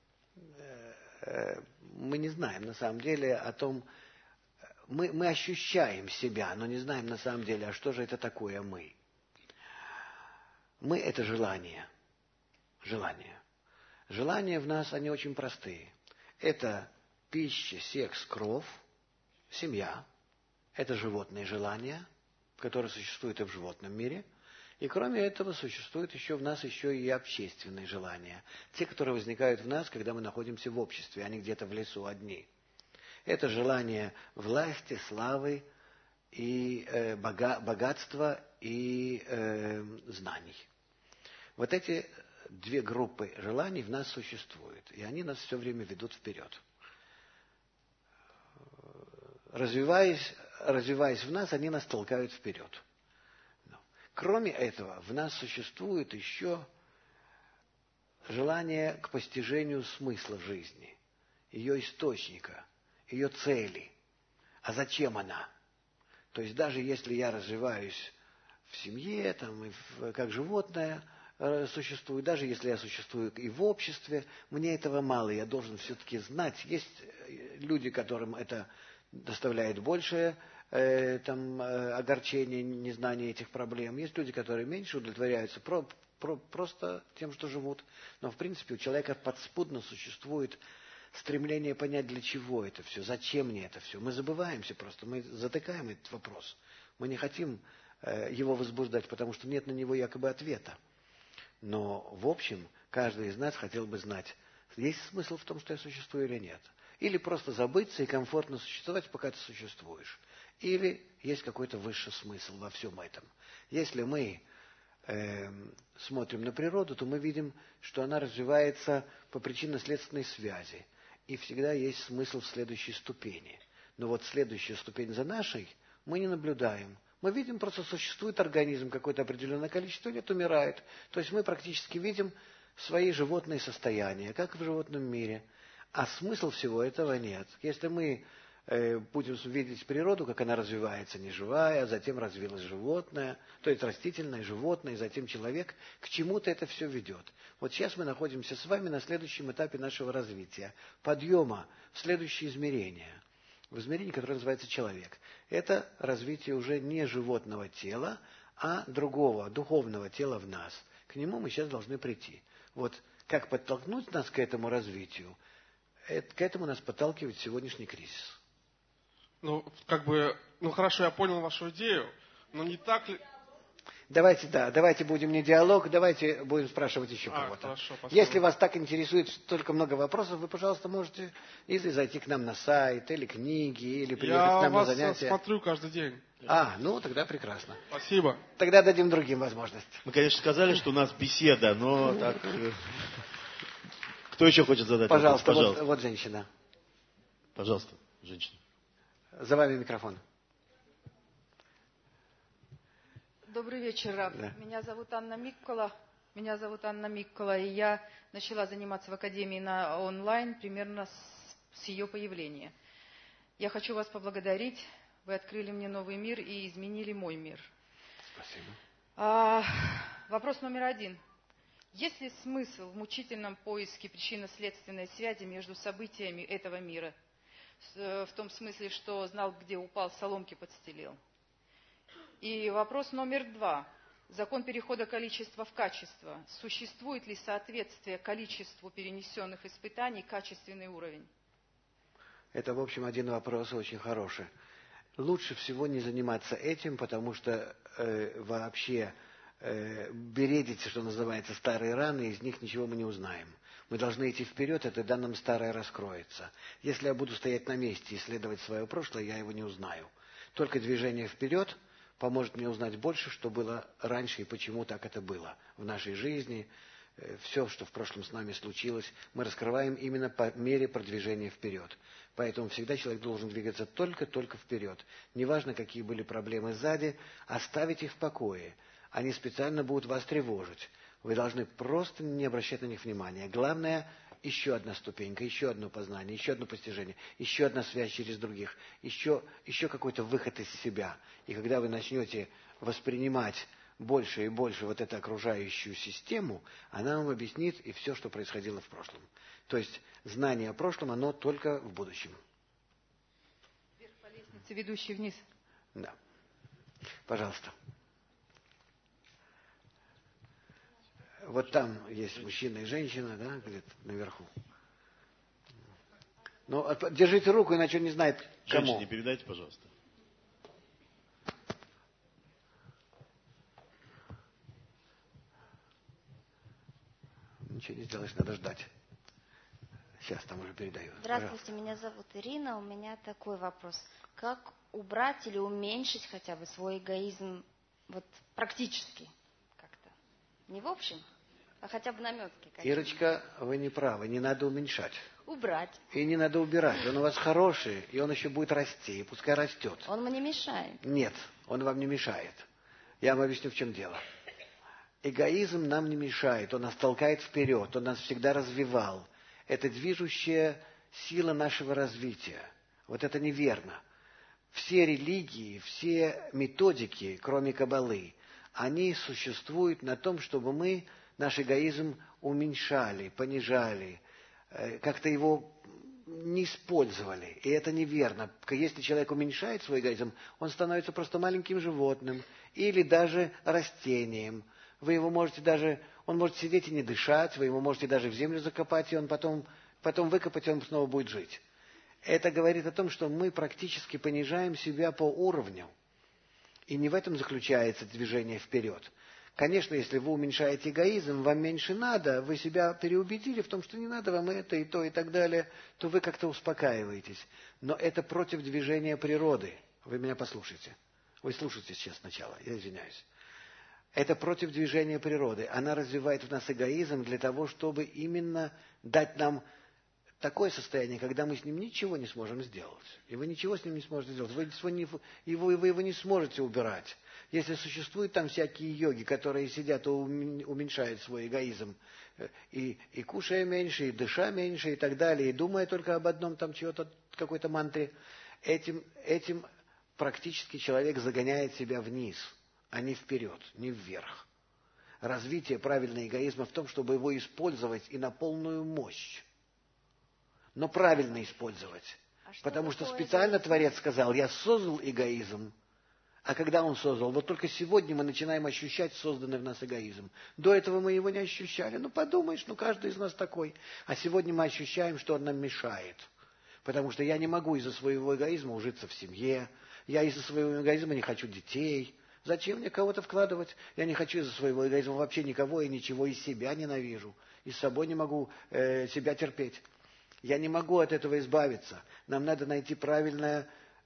Мы не знаем на самом деле о том, мы ощущаем себя, но не знаем на самом деле, а что же это такое мы. Мы – это желание. Желание. Желания в нас, они очень простые. Это пища, секс, кровь, семья. Это животные желания, которые существуют и в животном мире. И кроме этого существуют еще в нас еще и общественные желания. Те, которые возникают в нас, когда мы находимся в обществе, а не где-то в лесу одни. Это желание власти, славы, и богатства и знаний. Вот эти две группы желаний в нас существуют, и они нас все время ведут вперед. Развиваясь в нас, они нас толкают вперед. Кроме этого, в нас существует еще желание к постижению смысла жизни, ее источника, ее цели. А зачем она? То есть даже если я развиваюсь в семье, как животное существую, даже если я существую и в обществе, мне этого мало, я должен все-таки знать. Есть люди, которым это доставляет большее огорчение, незнание этих проблем. Есть люди, которые меньше удовлетворяются просто тем, что живут. Но в принципе у человека подспудно существует стремление понять, для чего это все, зачем мне это все. Мы забываемся просто, мы затыкаем этот вопрос. Мы не хотим его возбуждать, потому что нет на него якобы ответа. Но, в общем, каждый из нас хотел бы знать, есть смысл в том, что я существую или нет. Или просто забыться и комфортно существовать, пока ты существуешь. Или есть какой-то высший смысл во всем этом. Если мы смотрим на природу, то мы видим, что она развивается по причинно-следственной связи. И всегда есть смысл в следующей ступени. Но вот следующая ступень за нашей мы не наблюдаем. Мы видим, просто существует организм, какое-то определенное количество лет умирает. То есть мы практически видим свои животные состояния, как в животном мире. А смысл всего этого нет. Если мы будем видеть природу, как она развивается, неживая, а затем развилось животное, то есть растительное, животное, и затем человек, к чему-то это все ведет. Вот сейчас мы находимся с вами на следующем этапе нашего развития, подъема в следующее измерение. В измерении, которое называется человек. Это развитие уже не животного тела, а другого, духовного тела в нас. К нему мы сейчас должны прийти. Вот как подтолкнуть нас к этому развитию, к этому нас подталкивает сегодняшний кризис. Хорошо, я понял вашу идею, но не так ли... Давайте будем не диалог, давайте будем спрашивать еще кого-то. Хорошо, если вас так интересует столько много вопросов, вы, пожалуйста, можете или зайти к нам на сайт, или книги, или приехать к нам на занятия. Я вас смотрю каждый день. Тогда прекрасно. Спасибо. Тогда дадим другим возможность. Мы, конечно, сказали, что у нас беседа, но так... Кто еще хочет задать вопрос? Пожалуйста. Вот женщина. Пожалуйста, женщина. За вами микрофон. Добрый вечер, Рав. Да. Меня зовут Анна Миккола, и я начала заниматься в Академии онлайн примерно с ее появления. Я хочу вас поблагодарить. Вы открыли мне новый мир и изменили мой мир. Спасибо. Вопрос номер 1. Есть ли смысл в мучительном поиске причинно-следственной связи между событиями этого мира? В том смысле, что знал, где упал, соломки подстелил. И вопрос номер 2. Закон перехода количества в качество. Существует ли соответствие количеству перенесенных испытаний качественный уровень? Это, в общем, один вопрос очень хороший. лучше всего не заниматься этим, потому что вообще бередите, что называется, старые раны, из них ничего мы не узнаем. Мы должны идти вперед, и тогда нам старое раскроется. Если я буду стоять на месте и исследовать свое прошлое, я его не узнаю. Только движение вперед поможет мне узнать больше, что было раньше и почему так это было в нашей жизни. Все, что в прошлом с нами случилось, мы раскрываем именно по мере продвижения вперед. Поэтому всегда человек должен двигаться только вперед. Неважно, какие были проблемы сзади, оставить их в покое. Они специально будут вас тревожить. Вы должны просто не обращать на них внимания. Главное, еще одна ступенька, еще одно познание, еще одно постижение, еще одна связь через других, еще какой-то выход из себя. И когда вы начнете воспринимать больше и больше вот эту окружающую систему, она вам объяснит и все, что происходило в прошлом. То есть знание о прошлом, оно только в будущем. Вверх по лестнице, ведущей вниз. Да. Пожалуйста. Вот там есть мужчина и женщина, да, где-то наверху. Ну, держите руку, иначе он не знает, кому. Женщине передайте, пожалуйста. Ничего не сделаешь, надо ждать. Сейчас там уже передаю. Здравствуйте, Пожалуйста. меня зовут Ирина. У меня такой вопрос. Как убрать или уменьшить хотя бы свой эгоизм вот практически как-то? Не в общем, а хотя бы наметки. Ирочка, вы не правы, не надо уменьшать. Убрать. И не надо убирать. Он у вас хороший, и он еще будет расти, и пускай растет. Он мне мешает. Нет, он вам не мешает. Я вам объясню, в чем дело. Эгоизм нам не мешает, он нас толкает вперед, он нас всегда развивал. Это движущая сила нашего развития. Вот это неверно. Все религии, все методики, кроме Каббалы, они существуют на том, чтобы мы наш эгоизм уменьшали, понижали, как-то его не использовали. И это неверно. Если человек уменьшает свой эгоизм, он становится просто маленьким животным или даже растением. Вы его можете даже, он может сидеть и не дышать, вы его можете даже в землю закопать, и он потом выкопать, и он снова будет жить. Это говорит о том, что мы практически понижаем себя по уровню. И не в этом заключается движение вперед. Конечно, если вы уменьшаете эгоизм, вам меньше надо, вы себя переубедили в том, что не надо вам это, и то, и так далее, то вы как-то успокаиваетесь. Но это против движения природы. Вы меня послушайте. Вы слушайте сейчас сначала, я извиняюсь. Это против движения природы. Она развивает в нас эгоизм для того, чтобы именно дать нам такое состояние, когда мы с ним ничего не сможем сделать. И вы ничего с ним не сможете сделать. Вы его не сможете убирать. Если существуют там всякие йоги, которые сидят и уменьшают свой эгоизм, и кушая меньше, и дыша меньше, и так далее, и думая только об одном там чего-то, какой-то мантре, этим практически человек загоняет себя вниз, а не вперед, не вверх. Развитие правильного эгоизма в том, чтобы его использовать и на полную мощь. Но правильно использовать. Потому что специально Творец сказал, я создал эгоизм. А когда он создал? Вот только сегодня мы начинаем ощущать созданный в нас эгоизм. До этого мы его не ощущали. Ну подумаешь, каждый из нас такой. А сегодня мы ощущаем, что он нам мешает. Потому что я не могу из-за своего эгоизма ужиться в семье. Я из-за своего эгоизма не хочу детей. Зачем мне кого-то вкладывать? Я не хочу из-за своего эгоизма вообще никого и ничего, и себя ненавижу. И с собой не могу себя терпеть. Я не могу от этого избавиться. Нам надо найти правильный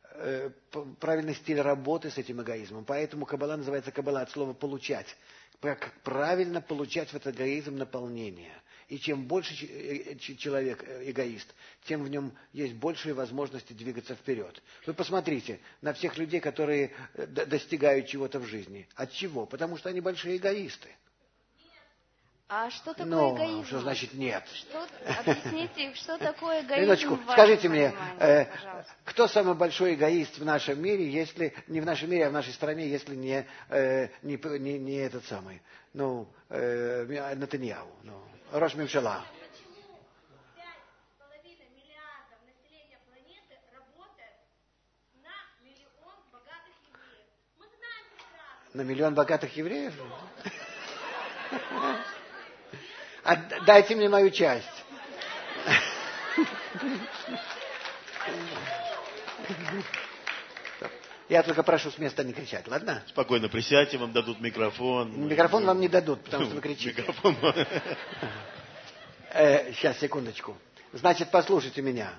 стиль работы с этим эгоизмом. Поэтому Каббала называется Каббала от слова «получать». Как правильно получать в этот эгоизм наполнение. И чем больше человек эгоист, тем в нем есть большие возможности двигаться вперед. Вы посмотрите на всех людей, которые достигают чего-то в жизни. От чего? Потому что они большие эгоисты. А что такое эгоизм? Что значит нет? Объясните, что такое эгоизм? Минуточку, скажите мне, кто самый большой эгоист в нашем мире, если не в нашем мире, а в нашей стране, если не этот самый, Нетаньяху, Рош Мемшела. На миллион богатых евреев? Дайте мне мою часть. Я только прошу с места не кричать, ладно? Спокойно присядьте, вам дадут микрофон. Микрофон вам не дадут, потому что вы кричите. Микрофон. Сейчас, секундочку. Значит, послушайте меня.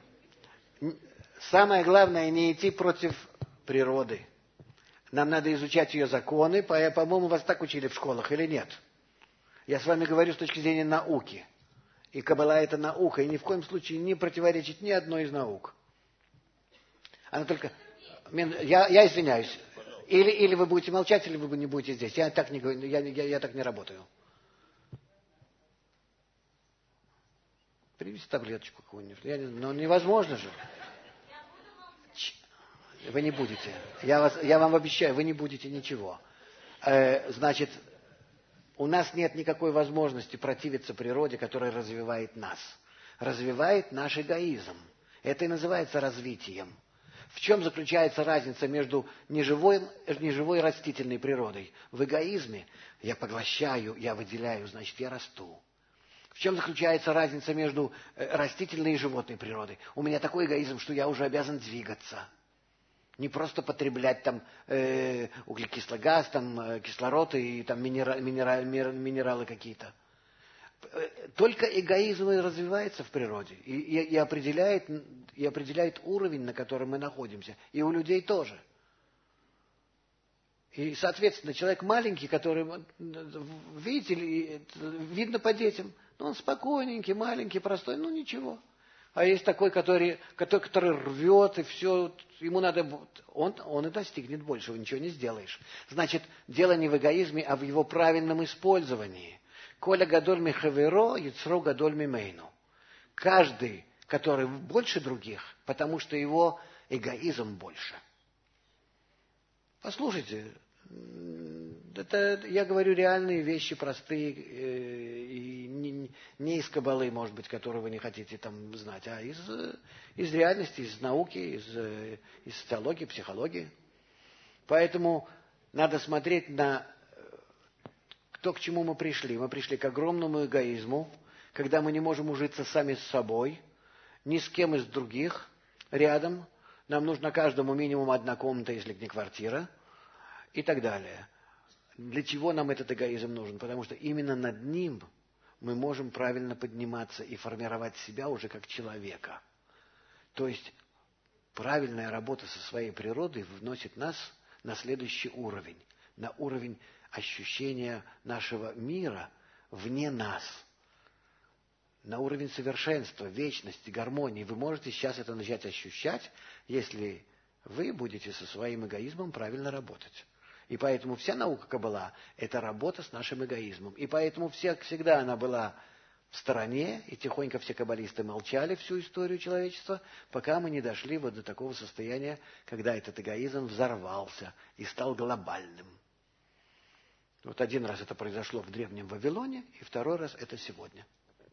Самое главное не идти против природы. Нам надо изучать ее законы. По-моему, вас так учили в школах или нет? Я с вами говорю с точки зрения науки. И Каббала – это наука, и ни в коем случае не противоречит ни одной из наук. Она только... Я извиняюсь. Или вы будете молчать, или вы не будете здесь. Я так не говорю, я так не работаю. Привезти таблеточку какую-нибудь. Но невозможно же. Вы не будете. Я вам обещаю, вы не будете ничего. Значит, у нас нет никакой возможности противиться природе, которая развивает нас. Развивает наш эгоизм. Это и называется развитием. В чем заключается разница между неживой растительной природой? В эгоизме я поглощаю, я выделяю, значит, я расту. В чем заключается разница между растительной и животной природой? У меня такой эгоизм, что я уже обязан двигаться. Не просто потреблять там углекислый газ, там кислород и там минералы какие-то. Только эгоизм и развивается в природе и определяет уровень, на котором мы находимся. И у людей тоже. И, соответственно, человек маленький, который, видите, видно по детям, он спокойненький, маленький, простой, ну ничего. А есть такой, который рвет, и все, ему надо... Он и достигнет большего, ничего не сделаешь. Значит, дело не в эгоизме, а в его правильном использовании. Коля гадоль михаверо, яцро гадоль мимейну. Каждый, который больше других, потому что его эгоизм больше. Послушайте, это, я говорю, реальные вещи, простые, и не из Каббалы, может быть, которую вы не хотите там знать, а из реальности, из науки, из социологии, психологии. Поэтому надо смотреть на то, к чему мы пришли. Мы пришли к огромному эгоизму, когда мы не можем ужиться сами с собой, ни с кем из других рядом. Нам нужно каждому минимум одна комната, если не квартира. И так далее. Для чего нам этот эгоизм нужен? Потому что именно над ним мы можем правильно подниматься и формировать себя уже как человека. То есть правильная работа со своей природой вносит нас на следующий уровень. На уровень ощущения нашего мира вне нас. На уровень совершенства, вечности, гармонии. Вы можете сейчас это начать ощущать, если вы будете со своим эгоизмом правильно работать. И поэтому вся наука Каббала – это работа с нашим эгоизмом. И поэтому всегда она была в стороне, и тихонько все каббалисты молчали всю историю человечества, пока мы не дошли вот до такого состояния, когда этот эгоизм взорвался и стал глобальным. Вот один раз это произошло в Древнем Вавилоне, и второй раз это сегодня.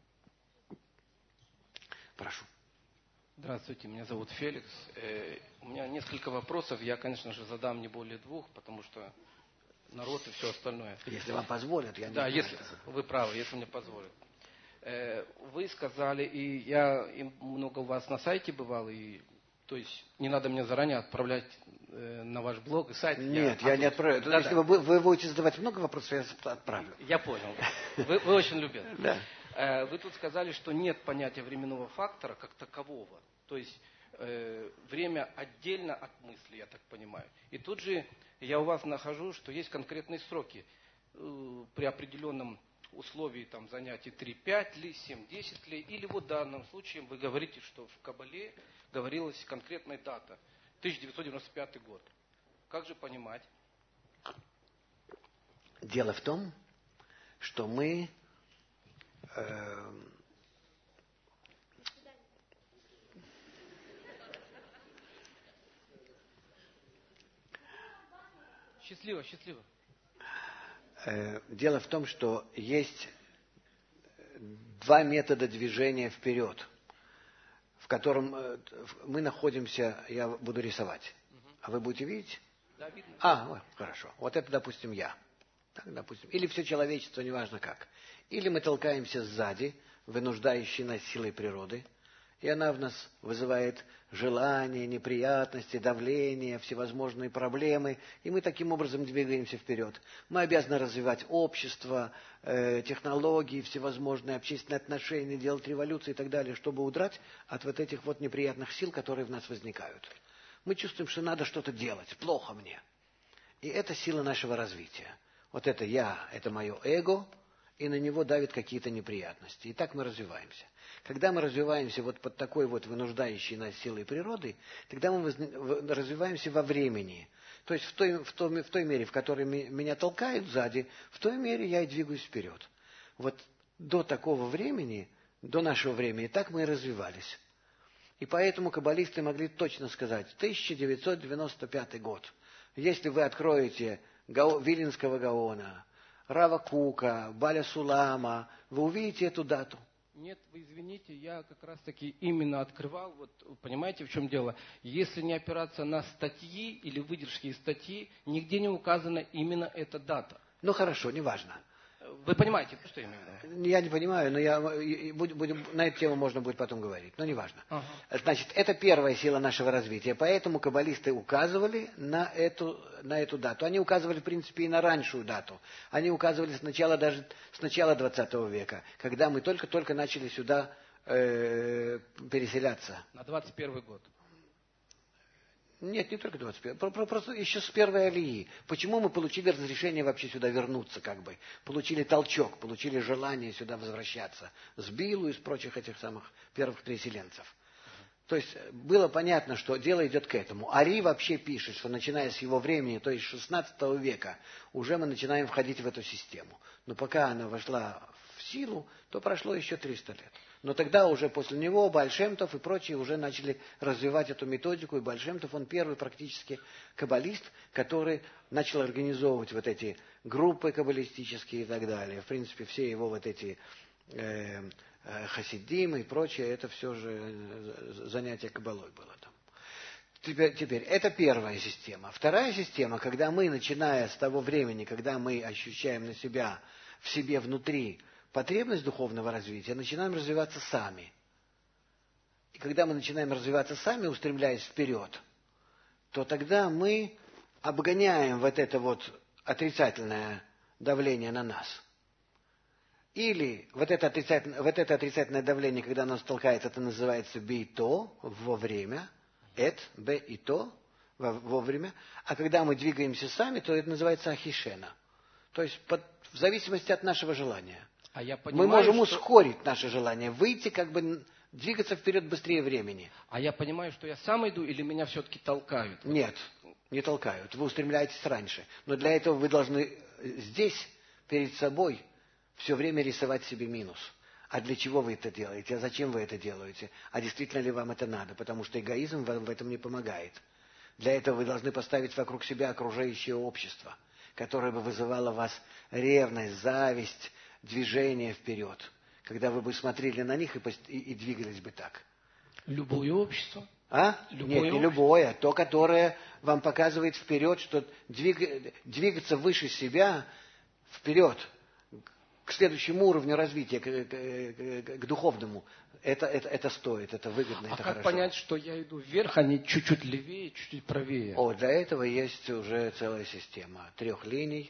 Прошу. Здравствуйте, меня зовут Феликс. У меня несколько вопросов. Я, конечно же, задам не более 2, потому что народ и все остальное. Если вам позволят, я не знаю. Да, если вы правы, если мне позволят. Вы сказали, и я много у вас на сайте бывал, и то есть не надо мне заранее отправлять на ваш блог и сайт. Нет, я не отправляю. Да, если вы будете задавать много вопросов, я отправлю. Я понял. Вы очень любезны. Да. Вы тут сказали, что нет понятия временного фактора как такового. То есть время отдельно от мысли, я так понимаю. И тут же я у вас нахожу, что есть конкретные сроки. При определенном условии там, занятий 3-5 ли, 7-10 ли. Или вот в данном случае вы говорите, что в Каббале говорилась конкретная дата. 1995 год. Как же понимать? Дело в том, что мы... Счастливо, счастливо. Дело в том, что есть 2 метода движения вперед, в котором мы находимся, я буду рисовать. А вы будете видеть? Да, видно. Хорошо. Вот это, допустим, я. Так, допустим. Или все человечество, неважно как. Или мы толкаемся сзади, вынуждающие нас силой природы. И она в нас вызывает желания, неприятности, давление, всевозможные проблемы. И мы таким образом двигаемся вперед. Мы обязаны развивать общество, технологии, всевозможные общественные отношения, делать революции и так далее, чтобы удрать от вот этих вот неприятных сил, которые в нас возникают. Мы чувствуем, что надо что-то делать, плохо мне. И это сила нашего развития. Вот это я, это мое эго, и на него давят какие-то неприятности. И так мы развиваемся. Когда мы развиваемся вот под такой вот вынуждающей нас силой природы, тогда мы развиваемся во времени. То есть в той мере, в которой меня толкают сзади, в той мере я и двигаюсь вперед. Вот до такого времени, до нашего времени, так мы и развивались. И поэтому каббалисты могли точно сказать, 1995 год, если вы откроете Вилинского Гаона, Рава Кука, Баля Сулама, вы увидите эту дату. Нет, вы извините, я как раз-таки именно открывал, вот понимаете, в чем дело? Если не опираться на статьи или выдержки из статьи, нигде не указана именно эта дата. Ну хорошо, неважно. Вы понимаете, что я имею в виду? Я не понимаю, но на эту тему можно будет потом говорить, но неважно. Ага. Значит, это первая сила нашего развития, поэтому каббалисты указывали на эту дату. Они указывали, в принципе, и на раньшую дату. Они указывали даже с начала 20 века, когда мы только-только начали сюда переселяться. На 21 год. Нет, не только 21. Просто еще с первой алии. Почему мы получили разрешение вообще сюда вернуться, как бы? Получили толчок, получили желание сюда возвращаться. С Билу и с прочих этих самых первых переселенцев. То есть было понятно, что дело идет к этому. Ари вообще пишет, что начиная с его времени, то есть 16 века, уже мы начинаем входить в эту систему. Но пока она вошла в силу, то прошло еще 300 лет. Но тогда уже после него Бааль Шем Тов и прочие уже начали развивать эту методику. И Бааль Шем Тов, он первый практически каббалист, который начал организовывать вот эти группы каббалистические и так далее. В принципе, все его вот эти хасидим и прочее, это все же занятие каббалой было там. Теперь, это первая система. Вторая система, когда мы, начиная с того времени, когда мы ощущаем на себя, в себе внутри потребность духовного развития, начинаем развиваться сами. И когда мы начинаем развиваться сами, устремляясь вперед, то тогда мы обгоняем вот это вот отрицательное давление на нас. Или вот это отрицательное давление, когда нас толкает, это называется бейто, во время, бе и то, вовремя. А когда мы двигаемся сами, то это называется ахишена. То есть в зависимости от нашего желания. Мы можем ускорить наше желание, выйти, как бы двигаться вперед быстрее времени. А я понимаю, что я сам иду или меня все-таки толкают? Нет, не толкают. Вы устремляетесь раньше. Но для этого вы должны здесь, перед собой, все время рисовать себе минус. А для чего вы это делаете? А зачем вы это делаете? А действительно ли вам это надо? Потому что эгоизм вам в этом не помогает. Для этого вы должны поставить вокруг себя окружающее общество, которое бы вызывало в вас ревность, зависть, движение вперед, когда вы бы смотрели на них и двигались бы так. Любое общество? Нет, не любое. То, которое вам показывает вперед, что двигаться выше себя, вперед, к следующему уровню развития, к духовному, это стоит, это выгодно, это хорошо. А как понять, что я иду вверх, а не чуть-чуть левее, чуть-чуть правее? Для этого есть уже целая система 3 линий.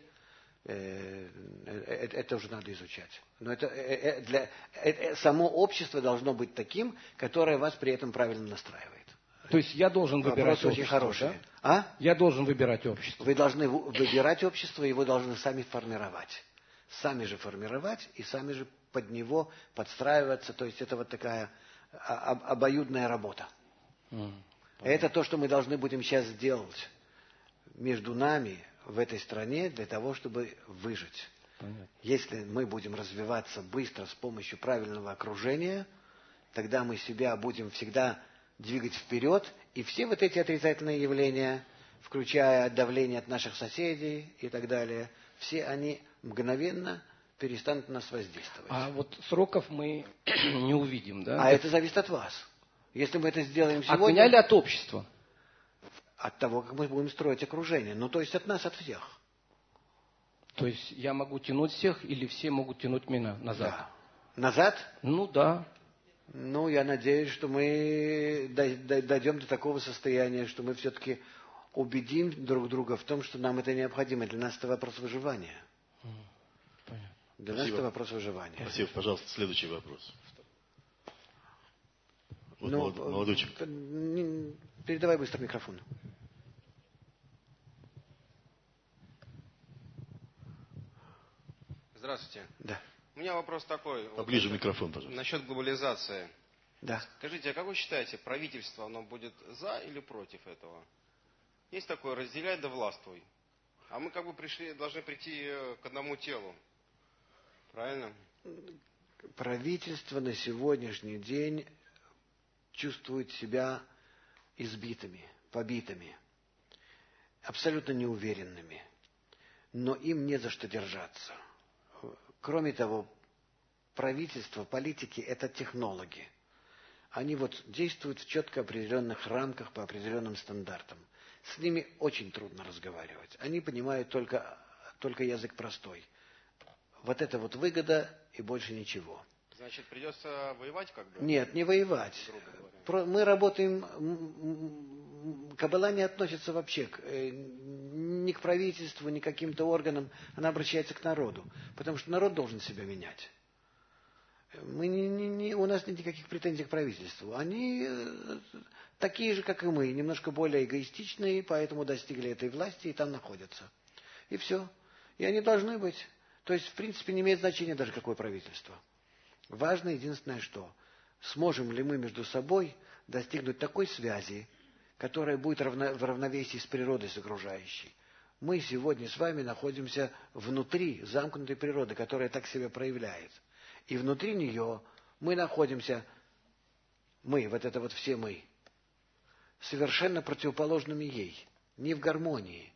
Это уже надо изучать. Но само общество должно быть таким, которое вас при этом правильно настраивает. То есть я должен выбирать общество, очень хороший. Да? Я должен выбирать общество. Вы должны выбирать общество, и вы должны сами формировать. Сами же формировать и сами же под него подстраиваться. То есть это вот такая обоюдная работа. Это то, что мы должны будем сейчас сделать между нами в этой стране для того, чтобы выжить. Понятно. Если мы будем развиваться быстро с помощью правильного окружения, тогда мы себя будем всегда двигать вперед, и все вот эти отрицательные явления, включая давление от наших соседей и так далее, все они мгновенно перестанут на нас воздействовать. А вот сроков мы не увидим, да? А это зависит от вас. Если мы это сделаем сегодня... От меня или от общества? От того, как мы будем строить окружение. То есть от нас, от всех. То есть я могу тянуть всех, или все могут тянуть меня назад? Да. Назад? Да. Ну, я надеюсь, что мы дойдем до такого состояния, что мы все-таки убедим друг друга в том, что нам это необходимо. Для нас это вопрос выживания. Понятно. Для Спасибо. нас это вопрос выживания. Спасибо. Пожалуйста, следующий вопрос. Вот Ну, молодой человек. Передавай быстро микрофон. Здравствуйте. Да. У меня вопрос такой. Поближе микрофон, пожалуйста. Насчет глобализации. Да. Скажите, а как вы считаете, правительство, оно будет за или против этого? Есть такое, разделяй да властвуй. А мы как бы должны прийти к одному телу. Правильно? Правительство на сегодняшний день чувствует себя избитыми, побитыми, абсолютно неуверенными. Но им не за что держаться. Кроме того, правительство, политики – это технологи. Они вот действуют в четко определенных рамках, по определенным стандартам. С ними очень трудно разговаривать. Они понимают только язык простой. Вот это вот выгода и больше ничего. Значит, придется воевать как бы? Нет, не воевать. Мы работаем... Кабала не относится вообще ни к правительству, ни к каким-то органам. Она обращается к народу. Потому что народ должен себя менять. У нас нет никаких претензий к правительству. Они такие же, как и мы, немножко более эгоистичные, поэтому достигли этой власти и там находятся. И все. И они должны быть. То есть, в принципе, не имеет значения даже какое правительство. Важно единственное что. Сможем ли мы между собой достигнуть такой связи, которая будет в равновесии с природой, с окружающей. Мы сегодня с вами находимся внутри замкнутой природы, которая так себя проявляет. И внутри нее мы находимся, вот это вот все мы, совершенно противоположными ей, не в гармонии.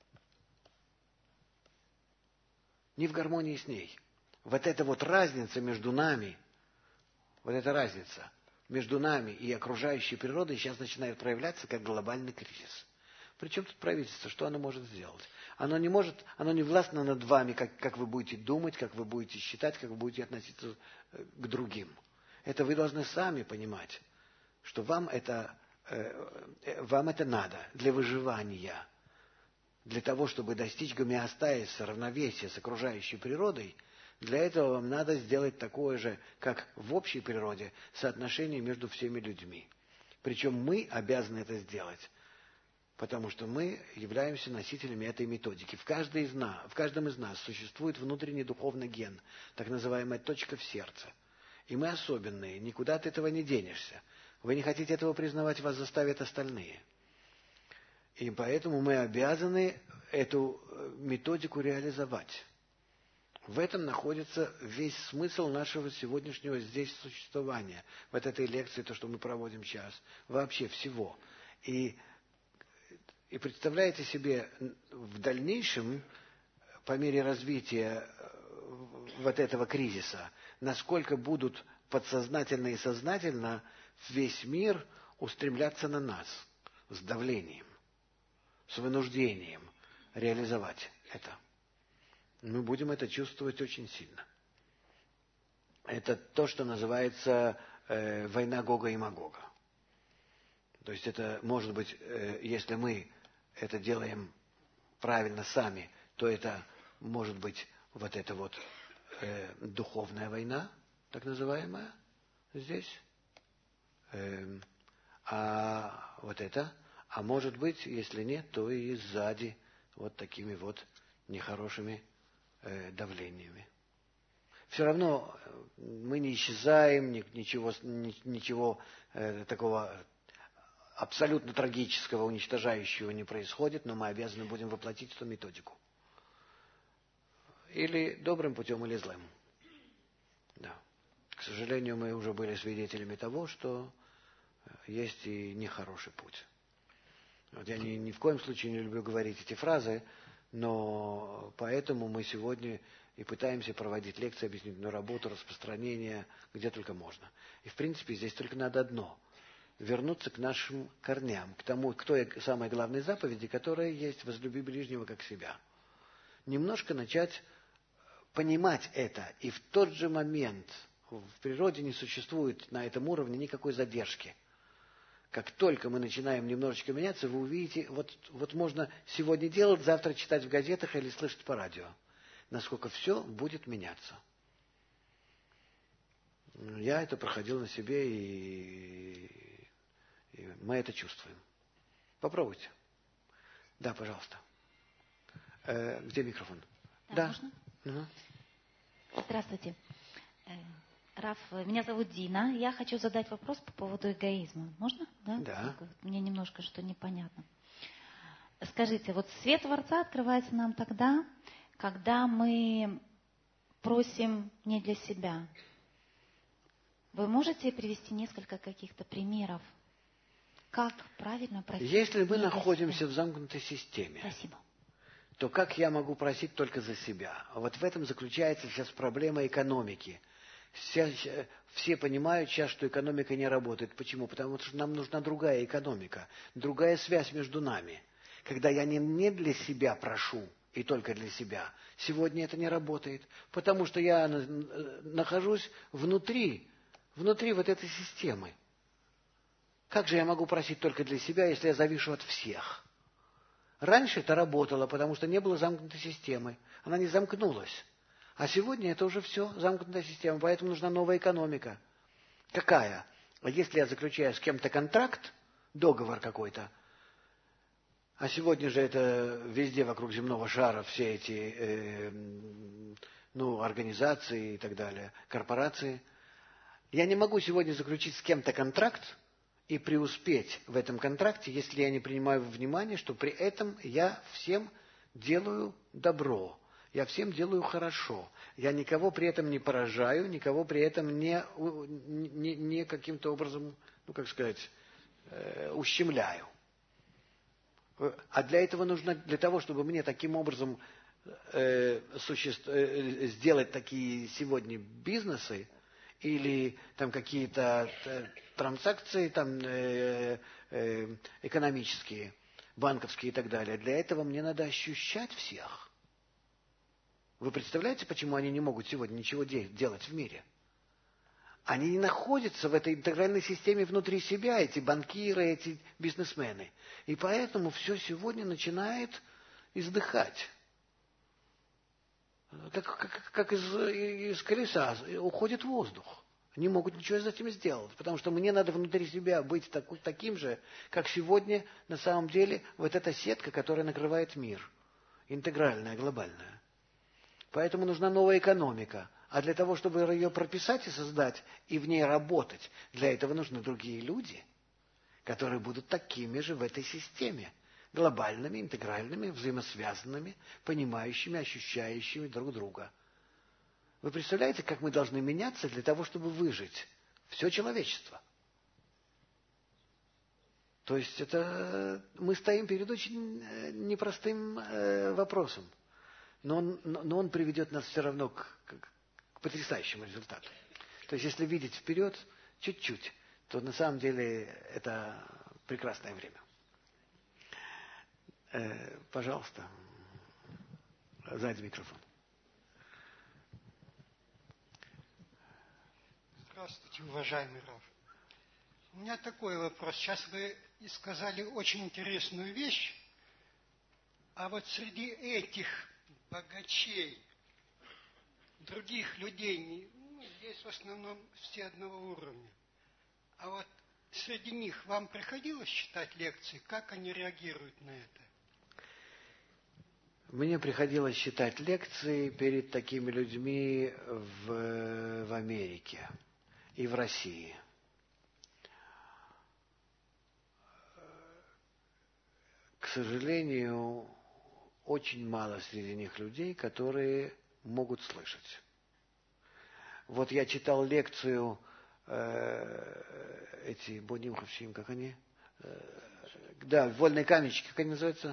Не в гармонии с ней. Вот эта вот разница между нами, вот эта разница между нами и окружающей природой сейчас начинает проявляться как глобальный кризис. Причем тут правительство, что оно может сделать? Оно не властно над вами, как вы будете думать, как вы будете считать, как вы будете относиться к другим. Это вы должны сами понимать, что вам это надо для выживания. Для того, чтобы достичь гомеостазиса, равновесия с окружающей природой, для этого вам надо сделать такое же, как в общей природе, соотношение между всеми людьми. Причем мы обязаны это сделать, потому что мы являемся носителями этой методики. В каждом из нас существует внутренний духовный ген, так называемая точка в сердце. И мы особенные, никуда от этого не денешься. Вы не хотите этого признавать, вас заставят остальные. И поэтому мы обязаны эту методику реализовать. В этом находится весь смысл нашего сегодняшнего здесь существования. Вот этой лекции, то, что мы проводим сейчас. Вообще всего. И представляете себе в дальнейшем, по мере развития вот этого кризиса, насколько будут подсознательно и сознательно весь мир устремляться на нас с давлением, с вынуждением реализовать это. Мы будем это чувствовать очень сильно. Это то, что называется война Гога и Магога. То есть это может быть, если мы это делаем правильно сами, то это может быть вот эта вот духовная война, так называемая, здесь. А может быть, если нет, то и сзади вот такими вот нехорошими давлениями. Все равно мы не исчезаем, ничего такого абсолютно трагического, уничтожающего не происходит, но мы обязаны будем воплотить эту методику. Или добрым путем, или злым. Да. К сожалению, мы уже были свидетелями того, что есть и нехороший путь. Вот я ни в коем случае не люблю говорить эти фразы, но поэтому мы сегодня и пытаемся проводить лекции, объяснительную работу, распространение, где только можно. И в принципе здесь только надо одно – вернуться к нашим корням, к той самой главной заповеди, которая есть «возлюби ближнего как себя». Немножко начать понимать это, и в тот же момент В природе не существует на этом уровне никакой задержки. Как только мы начинаем немножечко меняться, вы увидите, вот можно сегодня делать, завтра читать в газетах или слышать по радио, насколько все будет меняться. Я это проходил на себе, и мы это чувствуем. Попробуйте. Да, пожалуйста. Где микрофон? Да. Можно? Угу. Здравствуйте. Раф, меня зовут Дина. Я хочу задать вопрос по поводу эгоизма. Можно? Да. Да. Мне немножко что непонятно. Скажите, вот свет Творца открывается нам тогда, когда мы просим не для себя. Вы можете привести несколько каких-то примеров, как правильно просить? Если мы находимся в замкнутой системе, Спасибо. то как я могу просить только за себя? Вот в этом заключается сейчас проблема экономики. Все понимают сейчас, что экономика не работает. Почему? Потому что нам нужна другая экономика, другая связь между нами. Когда я не для себя прошу, и только для себя, сегодня это не работает. Потому что я нахожусь внутри вот этой системы. Как же я могу просить только для себя, если я завишу от всех? Раньше это работало, потому что не было замкнутой системы. Она не замкнулась. А сегодня это уже все замкнутая система, поэтому нужна новая экономика. Какая? Если я заключаю с кем-то контракт, договор какой-то, а сегодня же это везде вокруг земного шара все эти организации и так далее, корпорации. Я не могу сегодня заключить с кем-то контракт и преуспеть в этом контракте, если я не принимаю во внимание, что при этом я всем делаю добро. Я всем делаю хорошо. Я никого при этом не поражаю, никого при этом не каким-то образом, ущемляю. А для этого нужно, для того, чтобы мне таким образом сделать такие сегодня бизнесы или там какие-то транзакции там, экономические, банковские и так далее, для этого мне надо ощущать всех. Вы представляете, почему они не могут сегодня ничего делать в мире? Они не находятся в этой интегральной системе внутри себя, эти банкиры, эти бизнесмены. И поэтому все сегодня начинает издыхать. Как из колеса уходит воздух. Не могут ничего с этим сделать, потому что мне надо внутри себя быть таким же, как сегодня на самом деле вот эта сетка, которая накрывает мир. Интегральная, глобальная. Поэтому нужна новая экономика. А для того, чтобы ее прописать и создать, и в ней работать, для этого нужны другие люди, которые будут такими же в этой системе. Глобальными, интегральными, взаимосвязанными, понимающими, ощущающими друг друга. Вы представляете, как мы должны меняться для того, чтобы выжить? Все человечество. То есть это мы стоим перед очень непростым вопросом. Но он приведет нас все равно к потрясающему результату. То есть если видеть вперед чуть-чуть, то на самом деле это прекрасное время. Пожалуйста, сзади микрофон. Здравствуйте, уважаемый Раф. У меня такой вопрос. Сейчас вы сказали очень интересную вещь, а вот среди этих богачей, других людей, здесь в основном все одного уровня. А вот среди них вам приходилось читать лекции, как они реагируют на это? Мне приходилось читать лекции перед такими людьми в Америке и в России. К сожалению, очень мало среди них людей, которые могут слышать. Вот я читал лекцию эти Бонни-Муховщин, как они? Да, вольные каменщики, как они называются?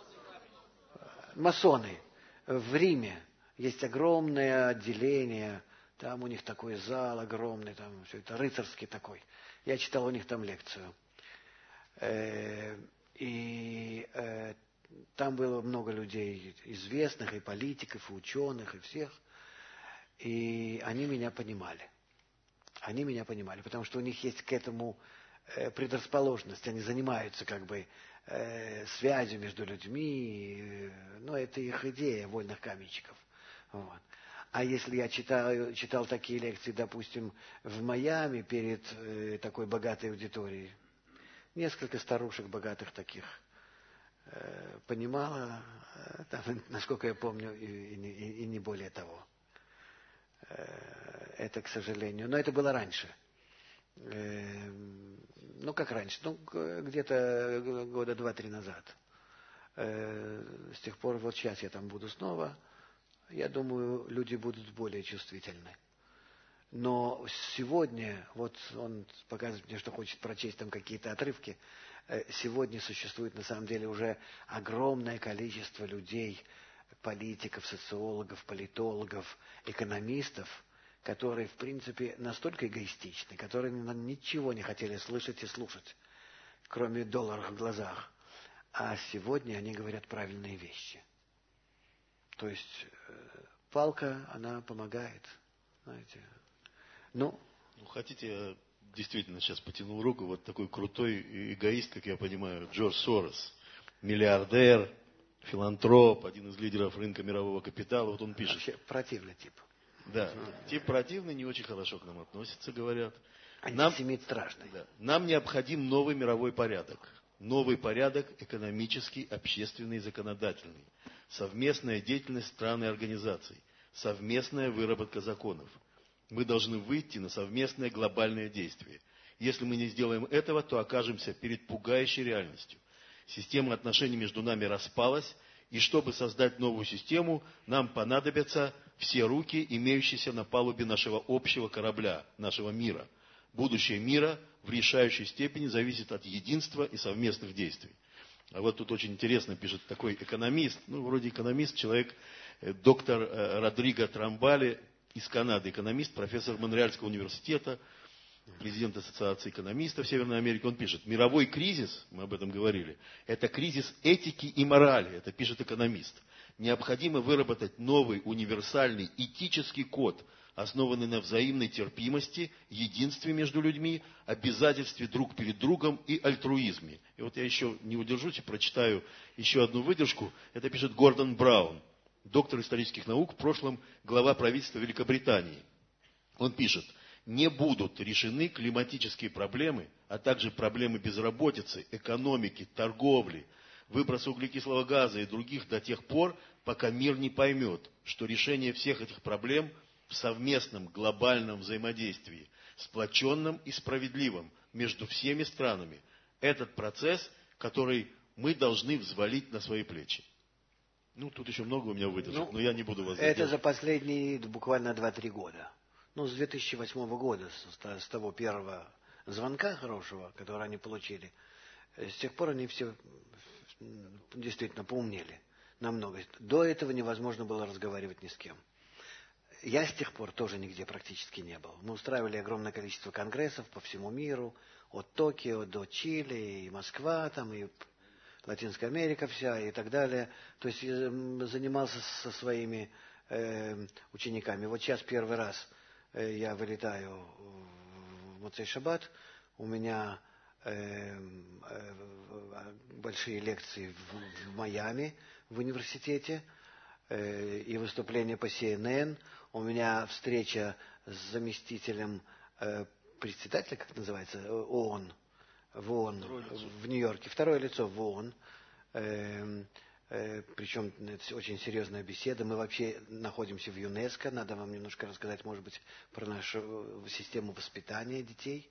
Масоны. В Риме есть огромное отделение, там у них такой зал огромный, там все это рыцарский такой. Я читал у них там лекцию. И там было много людей известных, и политиков, и ученых, и всех. И они меня понимали. Они меня понимали, потому что у них есть к этому предрасположенность. Они занимаются как бы связью между людьми. Но это их идея вольных каменщиков. Вот. А если я читал такие лекции, допустим, в Майами перед такой богатой аудиторией, несколько старушек богатых таких понимала, там, насколько я помню, и не более того. Это, к сожалению. Но это было раньше. Ну, как раньше? Ну, где-то года 2-3 назад. С тех пор, вот сейчас я там буду снова. Я думаю, люди будут более чувствительны. Но сегодня, вот он показывает мне, что хочет прочесть там какие-то отрывки, сегодня существует на самом деле уже огромное количество людей, политиков, социологов, политологов, экономистов, которые, в принципе, настолько эгоистичны, которые ничего не хотели слышать и слушать, кроме долларов в глазах. А сегодня они говорят правильные вещи. То есть палка, она помогает, знаете. Ну, хотите, я действительно сейчас потянул руку, вот такой крутой эгоист, как я понимаю, Джордж Сорос, миллиардер, филантроп, один из лидеров рынка мирового капитала, вот он пишет. Вообще противный тип. Да, тип противный, не очень хорошо к нам относится, говорят. Антисемит страшный. Да, нам необходим новый мировой порядок. Новый порядок экономический, общественный и законодательный. Совместная деятельность стран и организаций. Совместная выработка законов. Мы должны выйти на совместное глобальное действие. Если мы не сделаем этого, то окажемся перед пугающей реальностью. Система отношений между нами распалась, и чтобы создать новую систему, нам понадобятся все руки, имеющиеся на палубе нашего общего корабля, нашего мира. Будущее мира в решающей степени зависит от единства и совместных действий. А вот тут очень интересно пишет такой экономист, ну вроде экономист, человек, доктор Родриго Трамбали из Канады, экономист, профессор Монреальского университета, президент Ассоциации экономистов Северной Америки. Он пишет: мировой кризис, мы об этом говорили, это кризис этики и морали, это пишет экономист. Необходимо выработать новый универсальный этический код, основанный на взаимной терпимости, единстве между людьми, обязательстве друг перед другом и альтруизме. И вот я еще не удержусь и прочитаю еще одну выдержку. Это пишет Гордон Браун, доктор исторических наук, в прошлом глава правительства Великобритании. Он пишет: не будут решены климатические проблемы, а также проблемы безработицы, экономики, торговли, выброса углекислого газа и других до тех пор, пока мир не поймет, что решение всех этих проблем в совместном глобальном взаимодействии, сплоченном и справедливом между всеми странами. Этот процесс, который мы должны взвалить на свои плечи. Ну, тут еще много у меня выдержек, но я не буду вас задерживать. Это за последние буквально 2-3 года. Ну, с 2008 года, с того первого звонка хорошего, который они получили, с тех пор они все действительно поумнели намного. До этого невозможно было разговаривать ни с кем. Я с тех пор тоже нигде практически не был. Мы устраивали огромное количество конгрессов по всему миру, от Токио до Чили, и Москва, там, и Латинская Америка вся, и так далее. То есть я занимался со своими учениками. Вот сейчас первый раз я вылетаю в Моцей Шаббат, у меня большие лекции в Майами, в университете, и выступление по CNN. У меня встреча с заместителем председателя, как это называется, ООН, в ООН, в Нью-Йорке. Второе лицо в ООН. Причем это очень серьезная беседа. Мы вообще находимся в ЮНЕСКО. Надо вам немножко рассказать, может быть, про нашу систему воспитания детей.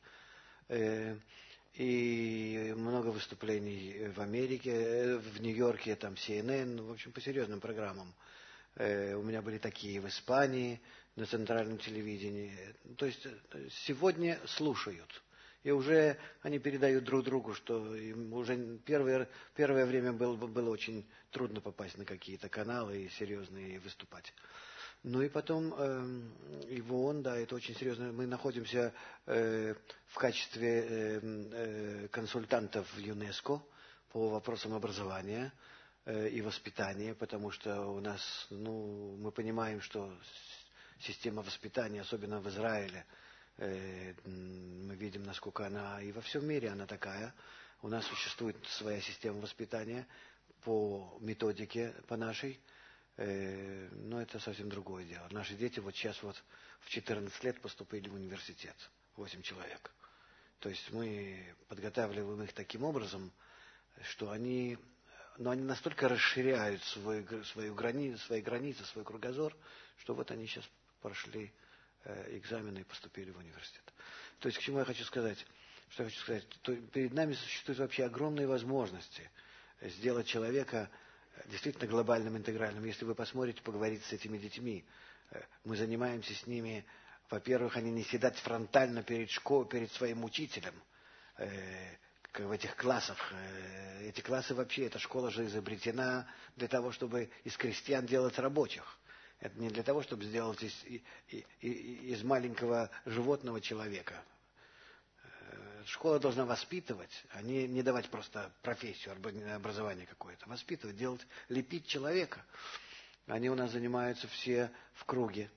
И много выступлений в Америке, в Нью-Йорке, там CNN, в общем, по серьезным программам. У меня были такие в Испании, на центральном телевидении. То есть сегодня слушают. И уже они передают друг другу, что им уже первое время было очень трудно попасть на какие-то каналы и серьезные выступать. Ну и потом и в ООН, да, это очень серьезно. Мы находимся в качестве консультантов в ЮНЕСКО по вопросам образования и воспитания, потому что у нас, ну, мы понимаем, что система воспитания, особенно в Израиле, Мы видим, насколько она и во всем мире она такая. У нас существует своя система воспитания по методике, по нашей. Но это совсем другое дело. Наши дети вот сейчас вот в 14 лет поступили в университет. 8 человек. То есть мы подготавливаем их таким образом, что они настолько расширяют свои границы, свой кругозор, что вот они сейчас прошли экзамены и поступили в университет. То есть к чему я хочу сказать? Что я хочу сказать? То перед нами существуют вообще огромные возможности сделать человека действительно глобальным, интегральным. Если вы посмотрите, поговорите с этими детьми, мы занимаемся с ними. Во-первых, они не сидят фронтально перед школой, перед своим учителем, как в этих классах. Эти классы вообще, эта школа же изобретена для того, чтобы из крестьян делать рабочих. Это не для того, чтобы сделать из маленького животного человека. Школа должна воспитывать, а не давать просто профессию, образование какое-то. Воспитывать, лепить человека. Они у нас занимаются все в круге,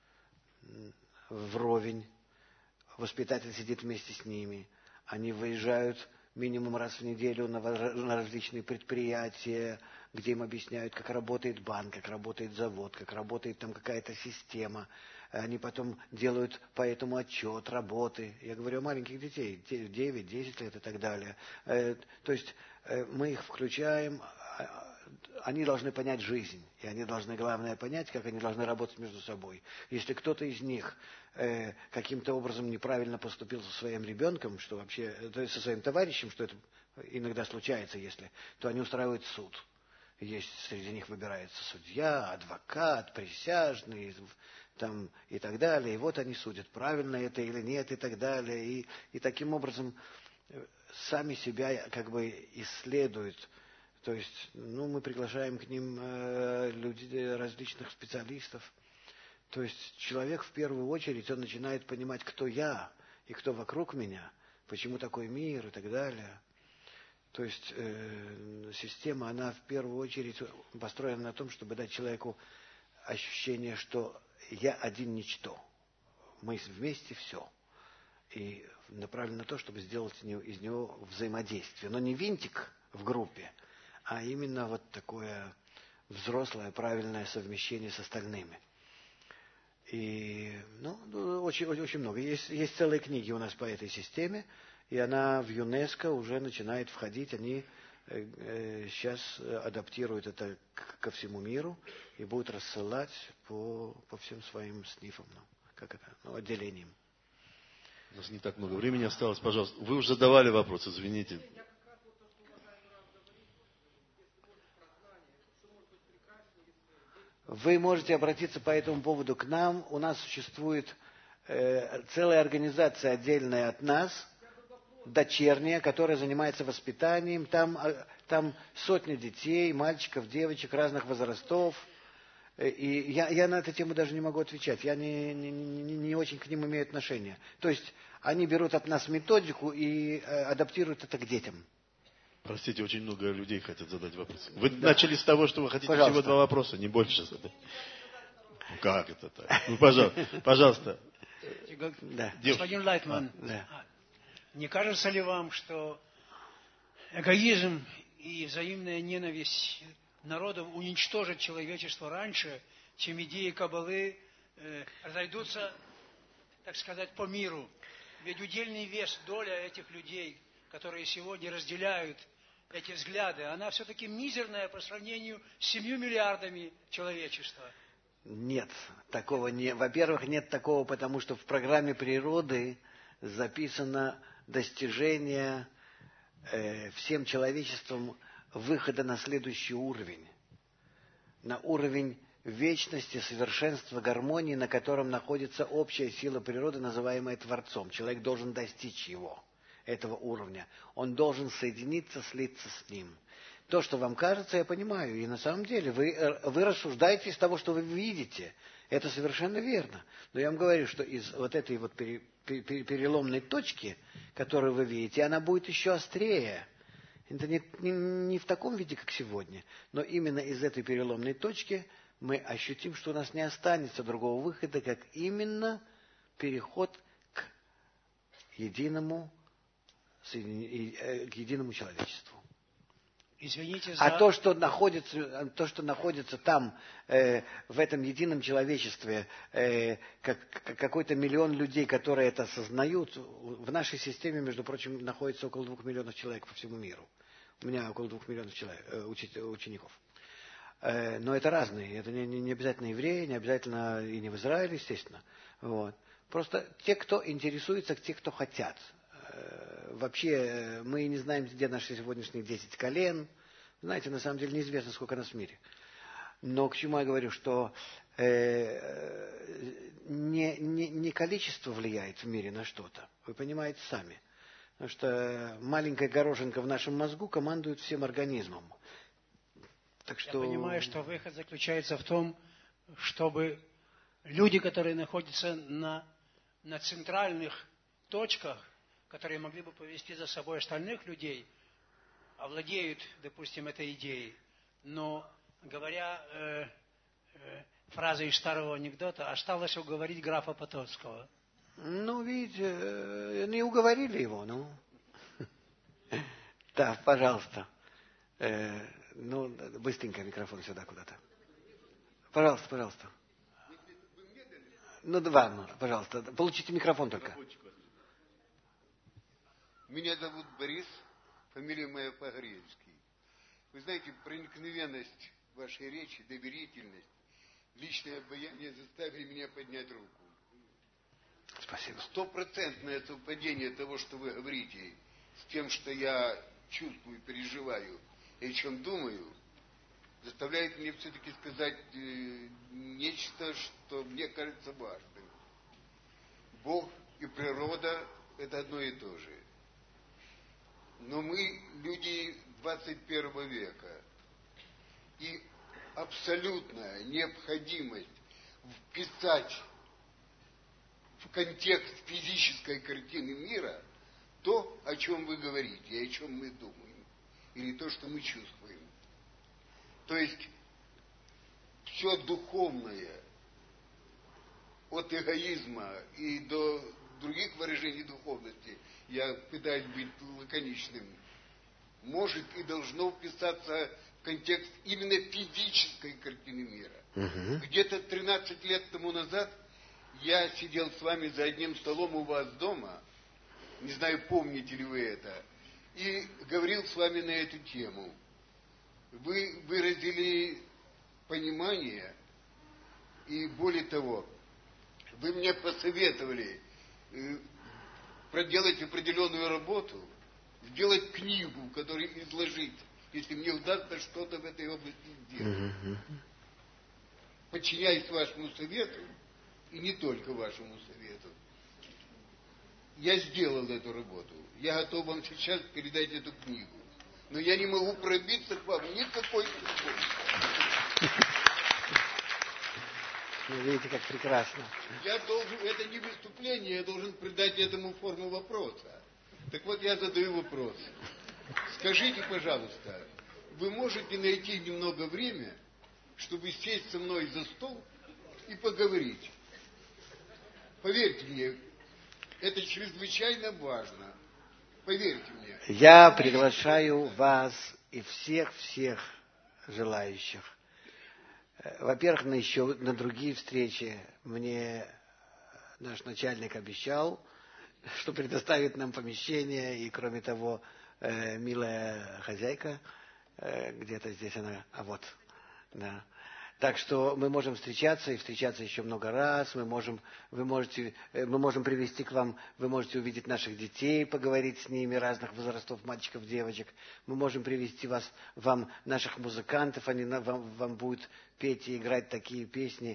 вровень. Воспитатель сидит вместе с ними. Они выезжают минимум раз в неделю на различные предприятия, где им объясняют, как работает банк, как работает завод, как работает там какая-то система. Они потом делают по этому отчет работы. Я говорю о маленьких детей, 9-10 лет и так далее. То есть мы их включаем, они должны понять жизнь, и они должны, главное, понять, как они должны работать между собой. Если кто-то из них каким-то образом неправильно поступил со своим ребенком, что вообще, то есть со своим товарищем, что это иногда случается, то они устраивают суд. Есть среди них выбирается судья, адвокат, присяжный, там, и так далее. И вот они судят, правильно это или нет, и так далее. И таким образом сами себя как бы исследуют. То есть, мы приглашаем к ним людей, различных специалистов. То есть человек в первую очередь, он начинает понимать, кто я и кто вокруг меня, почему такой мир и так далее. То есть система, она в первую очередь построена на том, чтобы дать человеку ощущение, что я один ничто. Мы вместе все. И направлено на то, чтобы сделать из него взаимодействие. Но не винтик в группе, а именно вот такое взрослое, правильное совмещение с остальными. И, очень много. Есть целые книги у нас по этой системе, и она в ЮНЕСКО уже начинает входить. Они сейчас адаптируют это ко всему миру и будут рассылать по всем своим снифам, отделениям. У нас не так много времени осталось. Пожалуйста, вы уже задавали вопрос, извините. Вы можете обратиться по этому поводу к нам. У нас существует целая организация отдельная от нас, дочерняя, которая занимается воспитанием. Там сотни детей, мальчиков, девочек разных возрастов. И я на эту тему даже не могу отвечать. Я не очень к ним имею отношения. То есть они берут от нас методику и адаптируют это к детям. Простите, очень много людей хотят задать вопрос. Вы начали с того, что вы хотите всего 2 вопроса, не больше задать. Как это так? Пожалуйста. Господин Лайтман, не кажется ли вам, что эгоизм и взаимная ненависть народов уничтожат человечество раньше, чем идеи Каббалы разойдутся, так сказать, по миру? Ведь удельный вес, доля этих людей, которые сегодня разделяют эти взгляды, она все-таки мизерная по сравнению с 7 миллиардами человечества. Нет, такого не. Во-первых, нет такого, потому что в программе природы записано достижение всем человечеством выхода на следующий уровень. На уровень вечности, совершенства, гармонии, на котором находится общая сила природы, называемая Творцом. Человек должен достичь этого уровня. Он должен соединиться, слиться с ним. То, что вам кажется, я понимаю. И на самом деле вы рассуждаете из того, что вы видите. Это совершенно верно. Но я вам говорю, что из вот этой вот переломной точки, которую вы видите, она будет еще острее. Это не в таком виде, как сегодня. Но именно из этой переломной точки мы ощутим, что у нас не останется другого выхода, как именно переход к единому человечеству. Извините А то, что находится там, в этом едином человечестве, какой-то миллион людей, которые это осознают, в нашей системе, между прочим, находится около 2 миллионов человек по всему миру. У меня около 2 миллионов учеников. Но это разные. Это не обязательно евреи, не обязательно и не в Израиле, естественно. Вот. Просто те, кто интересуется, те, кто хотят. Вообще, мы не знаем, где наши сегодняшние 10 колен. Знаете, на самом деле неизвестно, сколько нас в мире. Но к чему я говорю, что не количество влияет в мире на что-то. Вы понимаете сами. Потому что маленькая горошинка в нашем мозгу командует всем организмом. Так что... Я понимаю, что выход заключается в том, чтобы люди, которые находятся на центральных точках, которые могли бы повести за собой остальных людей, овладеют, допустим, этой идеей. Но, говоря фразой из старого анекдота, осталось уговорить графа Потоцкого. Ну, видите, не уговорили его, ну. Да, пожалуйста. Ну, быстренько микрофон сюда куда-то. Пожалуйста, пожалуйста. Ну, ладно, пожалуйста. Получите микрофон только. Меня зовут Борис, фамилия моя Погорельский. Вы знаете, проникновенность вашей речи, доверительность, личное обаяние заставили меня поднять руку. Спасибо. 100% совпадение того, что вы говорите, с тем, что я чувствую, переживаю и о чем думаю, заставляет меня все-таки сказать нечто, что мне кажется важным. Бог и природа – это одно и то же. Но мы люди 21 века. И абсолютная необходимость вписать в контекст физической картины мира то, о чем вы говорите, и о чем мы думаем, или то, что мы чувствуем. То есть все духовное, от эгоизма и до других выражений духовности, я пытаюсь быть лаконичным, может и должно вписаться в контекст именно физической картины мира. Где-то 13 лет тому назад я сидел с вами за одним столом у вас дома, не знаю, помните ли вы это, и говорил с вами на эту тему. Вы выразили понимание, и более того, вы мне посоветовали проделать определенную работу, сделать книгу, в которой изложить, если мне удастся что-то в этой области сделать. Подчиняясь вашему совету, и не только вашему совету, я сделал эту работу. Я готов вам сейчас передать эту книгу. Но я не могу пробиться к вам никакой судьбой. Видите, как прекрасно. Я должен, это не выступление, я должен придать этому форму вопроса. Так вот, я задаю вопрос. Скажите, пожалуйста, вы можете найти немного времени, чтобы сесть со мной за стол и поговорить? Поверьте мне, это чрезвычайно важно. Поверьте мне. Я приглашаю вас и всех желающих. Во-первых, еще на другие встречи. Мне наш начальник обещал, что предоставит нам помещение, и кроме того, милая хозяйка, где-то здесь она, да. Так что мы можем встречаться, и встречаться еще много раз. Мы можем привести к вам, вы можете увидеть наших детей, поговорить с ними, разных возрастов, мальчиков, девочек. Мы можем привести вам наших музыкантов, они вам будут петь и играть такие песни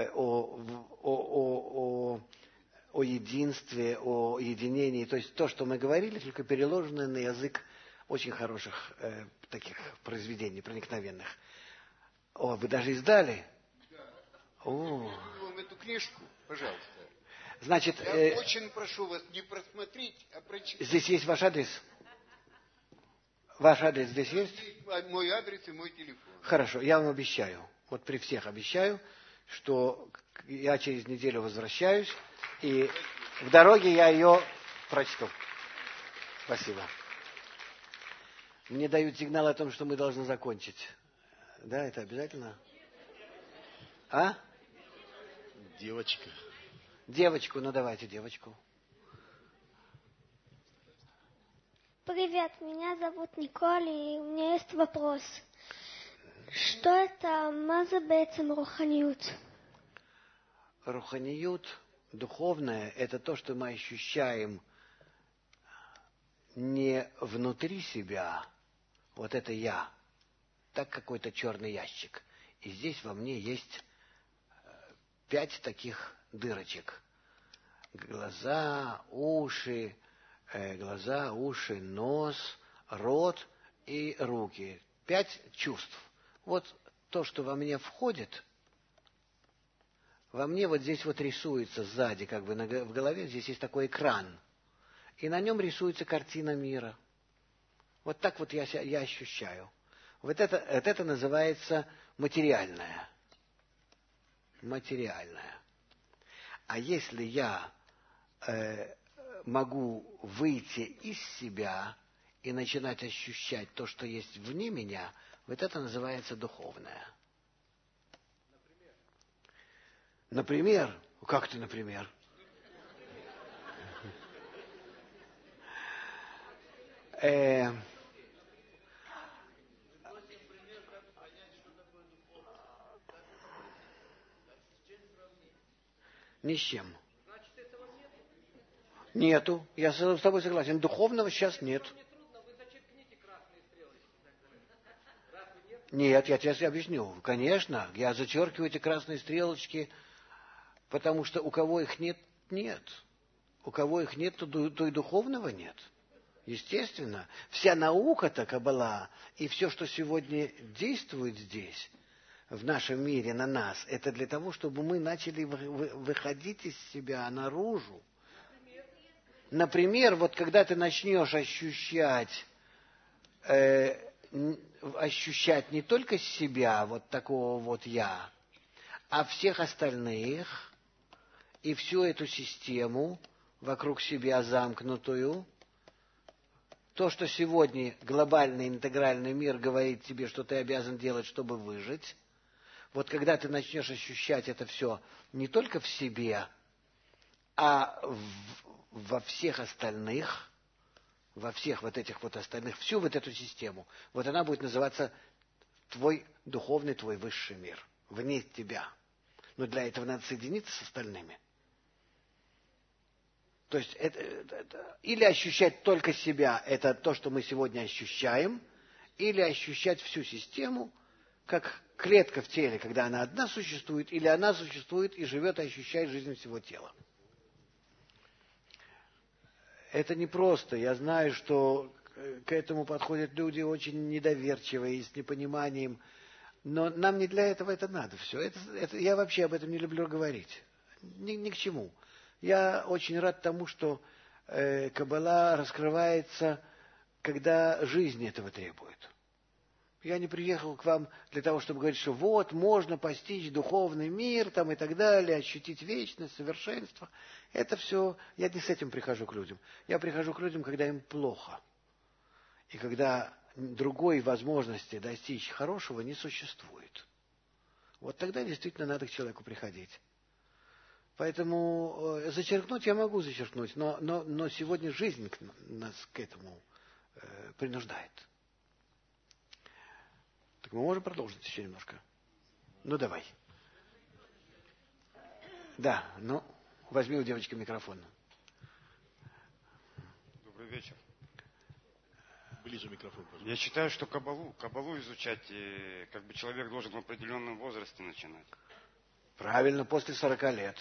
о единстве, о единении. То есть то, что мы говорили, только переложенное на язык очень хороших таких произведений, проникновенных. О, вы даже издали? Да. О. Я вам эту книжку, пожалуйста. Значит, я очень прошу вас не просмотреть, а прочитать. Здесь есть ваш адрес? Ваш адрес здесь есть? Есть мой адрес и мой телефон. Хорошо, я вам обещаю, вот при всех обещаю, что я через неделю возвращаюсь, и в дороге я ее прочту. Спасибо. Мне дают сигнал о том, что мы должны закончить. Да, это обязательно? А? Девочка. Девочку, ну давайте девочку. Привет, меня зовут Николь, и у меня есть вопрос. Что это мазабецем руханиют? Руханиют, духовное, это то, что мы ощущаем не внутри себя, вот это я, так какой-то черный ящик. И здесь во мне есть 5 таких дырочек. Глаза, уши, нос, рот и руки. 5 чувств. Вот то, что во мне входит, во мне вот здесь вот рисуется сзади, как бы в голове, здесь есть такой экран. И на нем рисуется картина мира. Вот так вот я ощущаю. Вот это называется материальное. Материальное. А если я могу выйти из себя и начинать ощущать то, что есть вне меня, вот это называется духовное. Например? Как ты, например? Ни с чем. Нету. Я с тобой согласен. Духовного сейчас нет. Нет, я тебе объясню. Конечно, я зачеркиваю эти красные стрелочки, потому что у кого их нет, нет. У кого их нет, то и духовного нет. Естественно. Вся наука-то, Каббала, и все, что сегодня действует здесь, в нашем мире, на нас, это для того, чтобы мы начали выходить из себя наружу. Например, вот когда ты начнешь ощущать не только себя, вот такого вот я, а всех остальных, и всю эту систему вокруг себя замкнутую, то, что сегодня глобальный интегральный мир говорит тебе, что ты обязан делать, чтобы выжить, вот когда ты начнешь ощущать это все не только в себе, а во всех остальных, во всех вот этих вот остальных, всю вот эту систему, вот она будет называться твой духовный, твой высший мир, вне тебя. Но для этого надо соединиться с остальными. То есть или ощущать только себя, это то, что мы сегодня ощущаем, или ощущать всю систему, как клетка в теле, когда она одна существует, или она существует и живет и ощущает жизнь всего тела. Это непросто. Я знаю, что к этому подходят люди очень недоверчивые, с непониманием. Но нам не для этого это надо все. Я вообще об этом не люблю говорить. Ни к чему. Я очень рад тому, что Каббала раскрывается, когда жизнь этого требует. Я не приехал к вам для того, чтобы говорить, что вот, можно постичь духовный мир там, и так далее, ощутить вечность, совершенство. Это все, я не с этим прихожу к людям. Я прихожу к людям, когда им плохо. И когда другой возможности достичь хорошего не существует. Вот тогда действительно надо к человеку приходить. Поэтому зачеркнуть я могу зачеркнуть, но сегодня жизнь нас к этому принуждает. Так мы можем продолжить еще немножко? Ну, давай. Да, ну, возьми у девочки микрофон. Добрый вечер. Ближе микрофон, пожалуйста. Я считаю, что каббалу изучать, как бы человек должен в определенном возрасте начинать. Правильно, после 40 лет.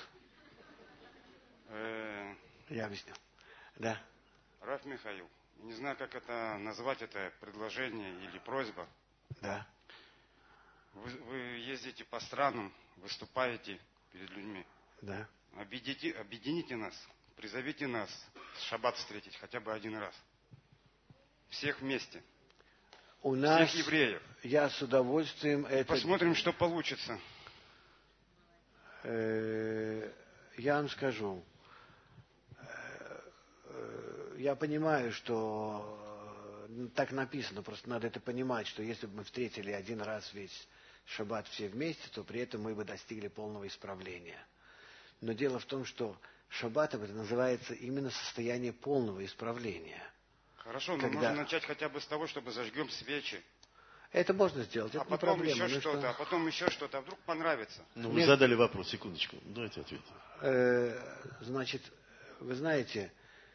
Я объясню. Да. Раф Михаил, не знаю, как это назвать, это предложение или просьба. Да. Вы ездите по странам, выступаете перед людьми. Да. Объедините нас, призовите нас шаббат встретить хотя бы один раз. Всех вместе. У нас, всех евреев. Я с удовольствием это... Посмотрим, что получится. Я вам скажу. я понимаю, что так написано, просто надо это понимать, что если бы мы встретили один раз весь шаббат все вместе, то при этом мы бы достигли полного исправления. Но дело в том, что шаббат это называется именно состояние полного исправления. Хорошо, но можно начать хотя бы с того, чтобы зажгем свечи. Это можно сделать, это не проблема. А потом еще что-то, а вдруг понравится. Ну, вы задали вопрос, секундочку, давайте ответим. Значит, вы знаете,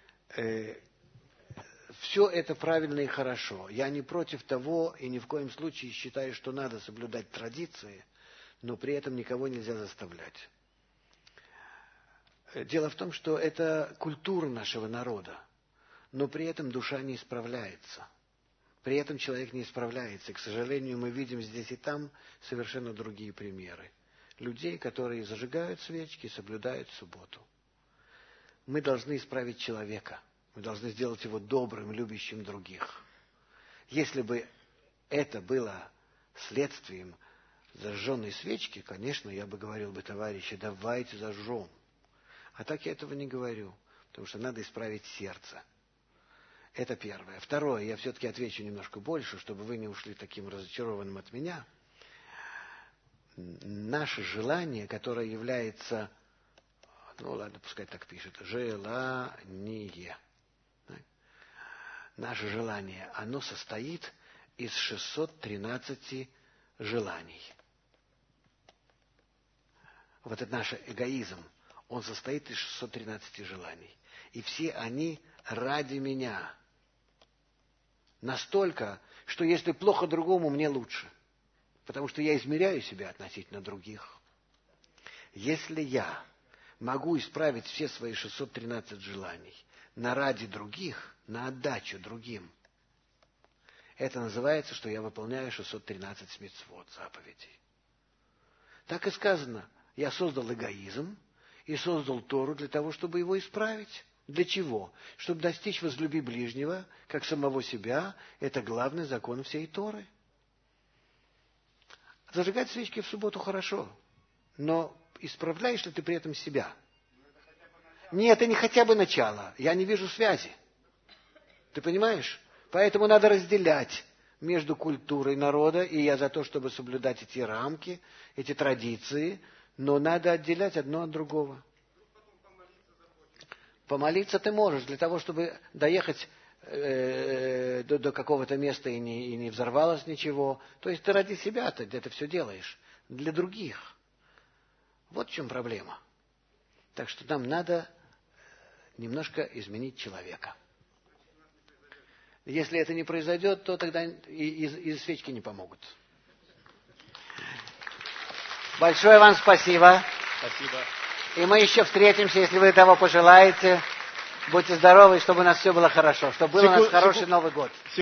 все это правильно и хорошо. Я не против того и ни в коем случае считаю, что надо соблюдать традиции, но при этом никого нельзя заставлять. Дело в том, что это культура нашего народа, но при этом душа не исправляется. При этом человек не исправляется. И, к сожалению, мы видим здесь и там совершенно другие примеры. Людей, которые зажигают свечки, соблюдают субботу. Мы должны исправить человека. Мы должны сделать его добрым, любящим других. Если бы это было следствием зажженной свечки, конечно, я бы говорил бы, товарищи, давайте зажжем. А так я этого не говорю, потому что надо исправить сердце. Это первое. Второе, я все-таки отвечу немножко больше, чтобы вы не ушли таким разочарованным от меня. Наше желание, которое является, ну ладно, пускай так пишет, желание. Наше желание, оно состоит из 613 желаний. Вот это наш эгоизм, он состоит из 613 желаний. И все они ради меня. Настолько, что если плохо другому, мне лучше. Потому что я измеряю себя относительно других. Если я могу исправить все свои 613 желаний на ради других, на отдачу другим, это называется, что я выполняю 613 мицвот, заповедей. Так и сказано, я создал эгоизм и создал Тору для того, чтобы его исправить. Для чего? Чтобы достичь возлюби ближнего, как самого себя. Это главный закон всей Торы. Зажигать свечки в субботу хорошо, но исправляешь ли ты при этом себя? Нет, это не хотя бы начало. Я не вижу связи. Ты понимаешь? Поэтому надо разделять между культурой народа, и я за то, чтобы соблюдать эти рамки, эти традиции, но надо отделять одно от другого. Помолиться ты можешь для того, чтобы доехать до какого-то места и не взорвалось ничего. То есть ты ради себя-то это все делаешь. Для других. Вот в чем проблема. Так что нам надо немножко изменить человека. Если это не произойдет, то тогда и свечки не помогут. Большое вам спасибо. Спасибо. И мы еще встретимся, если вы того пожелаете. Будьте здоровы, чтобы у нас все было хорошо. Чтобы был у нас хороший Новый год.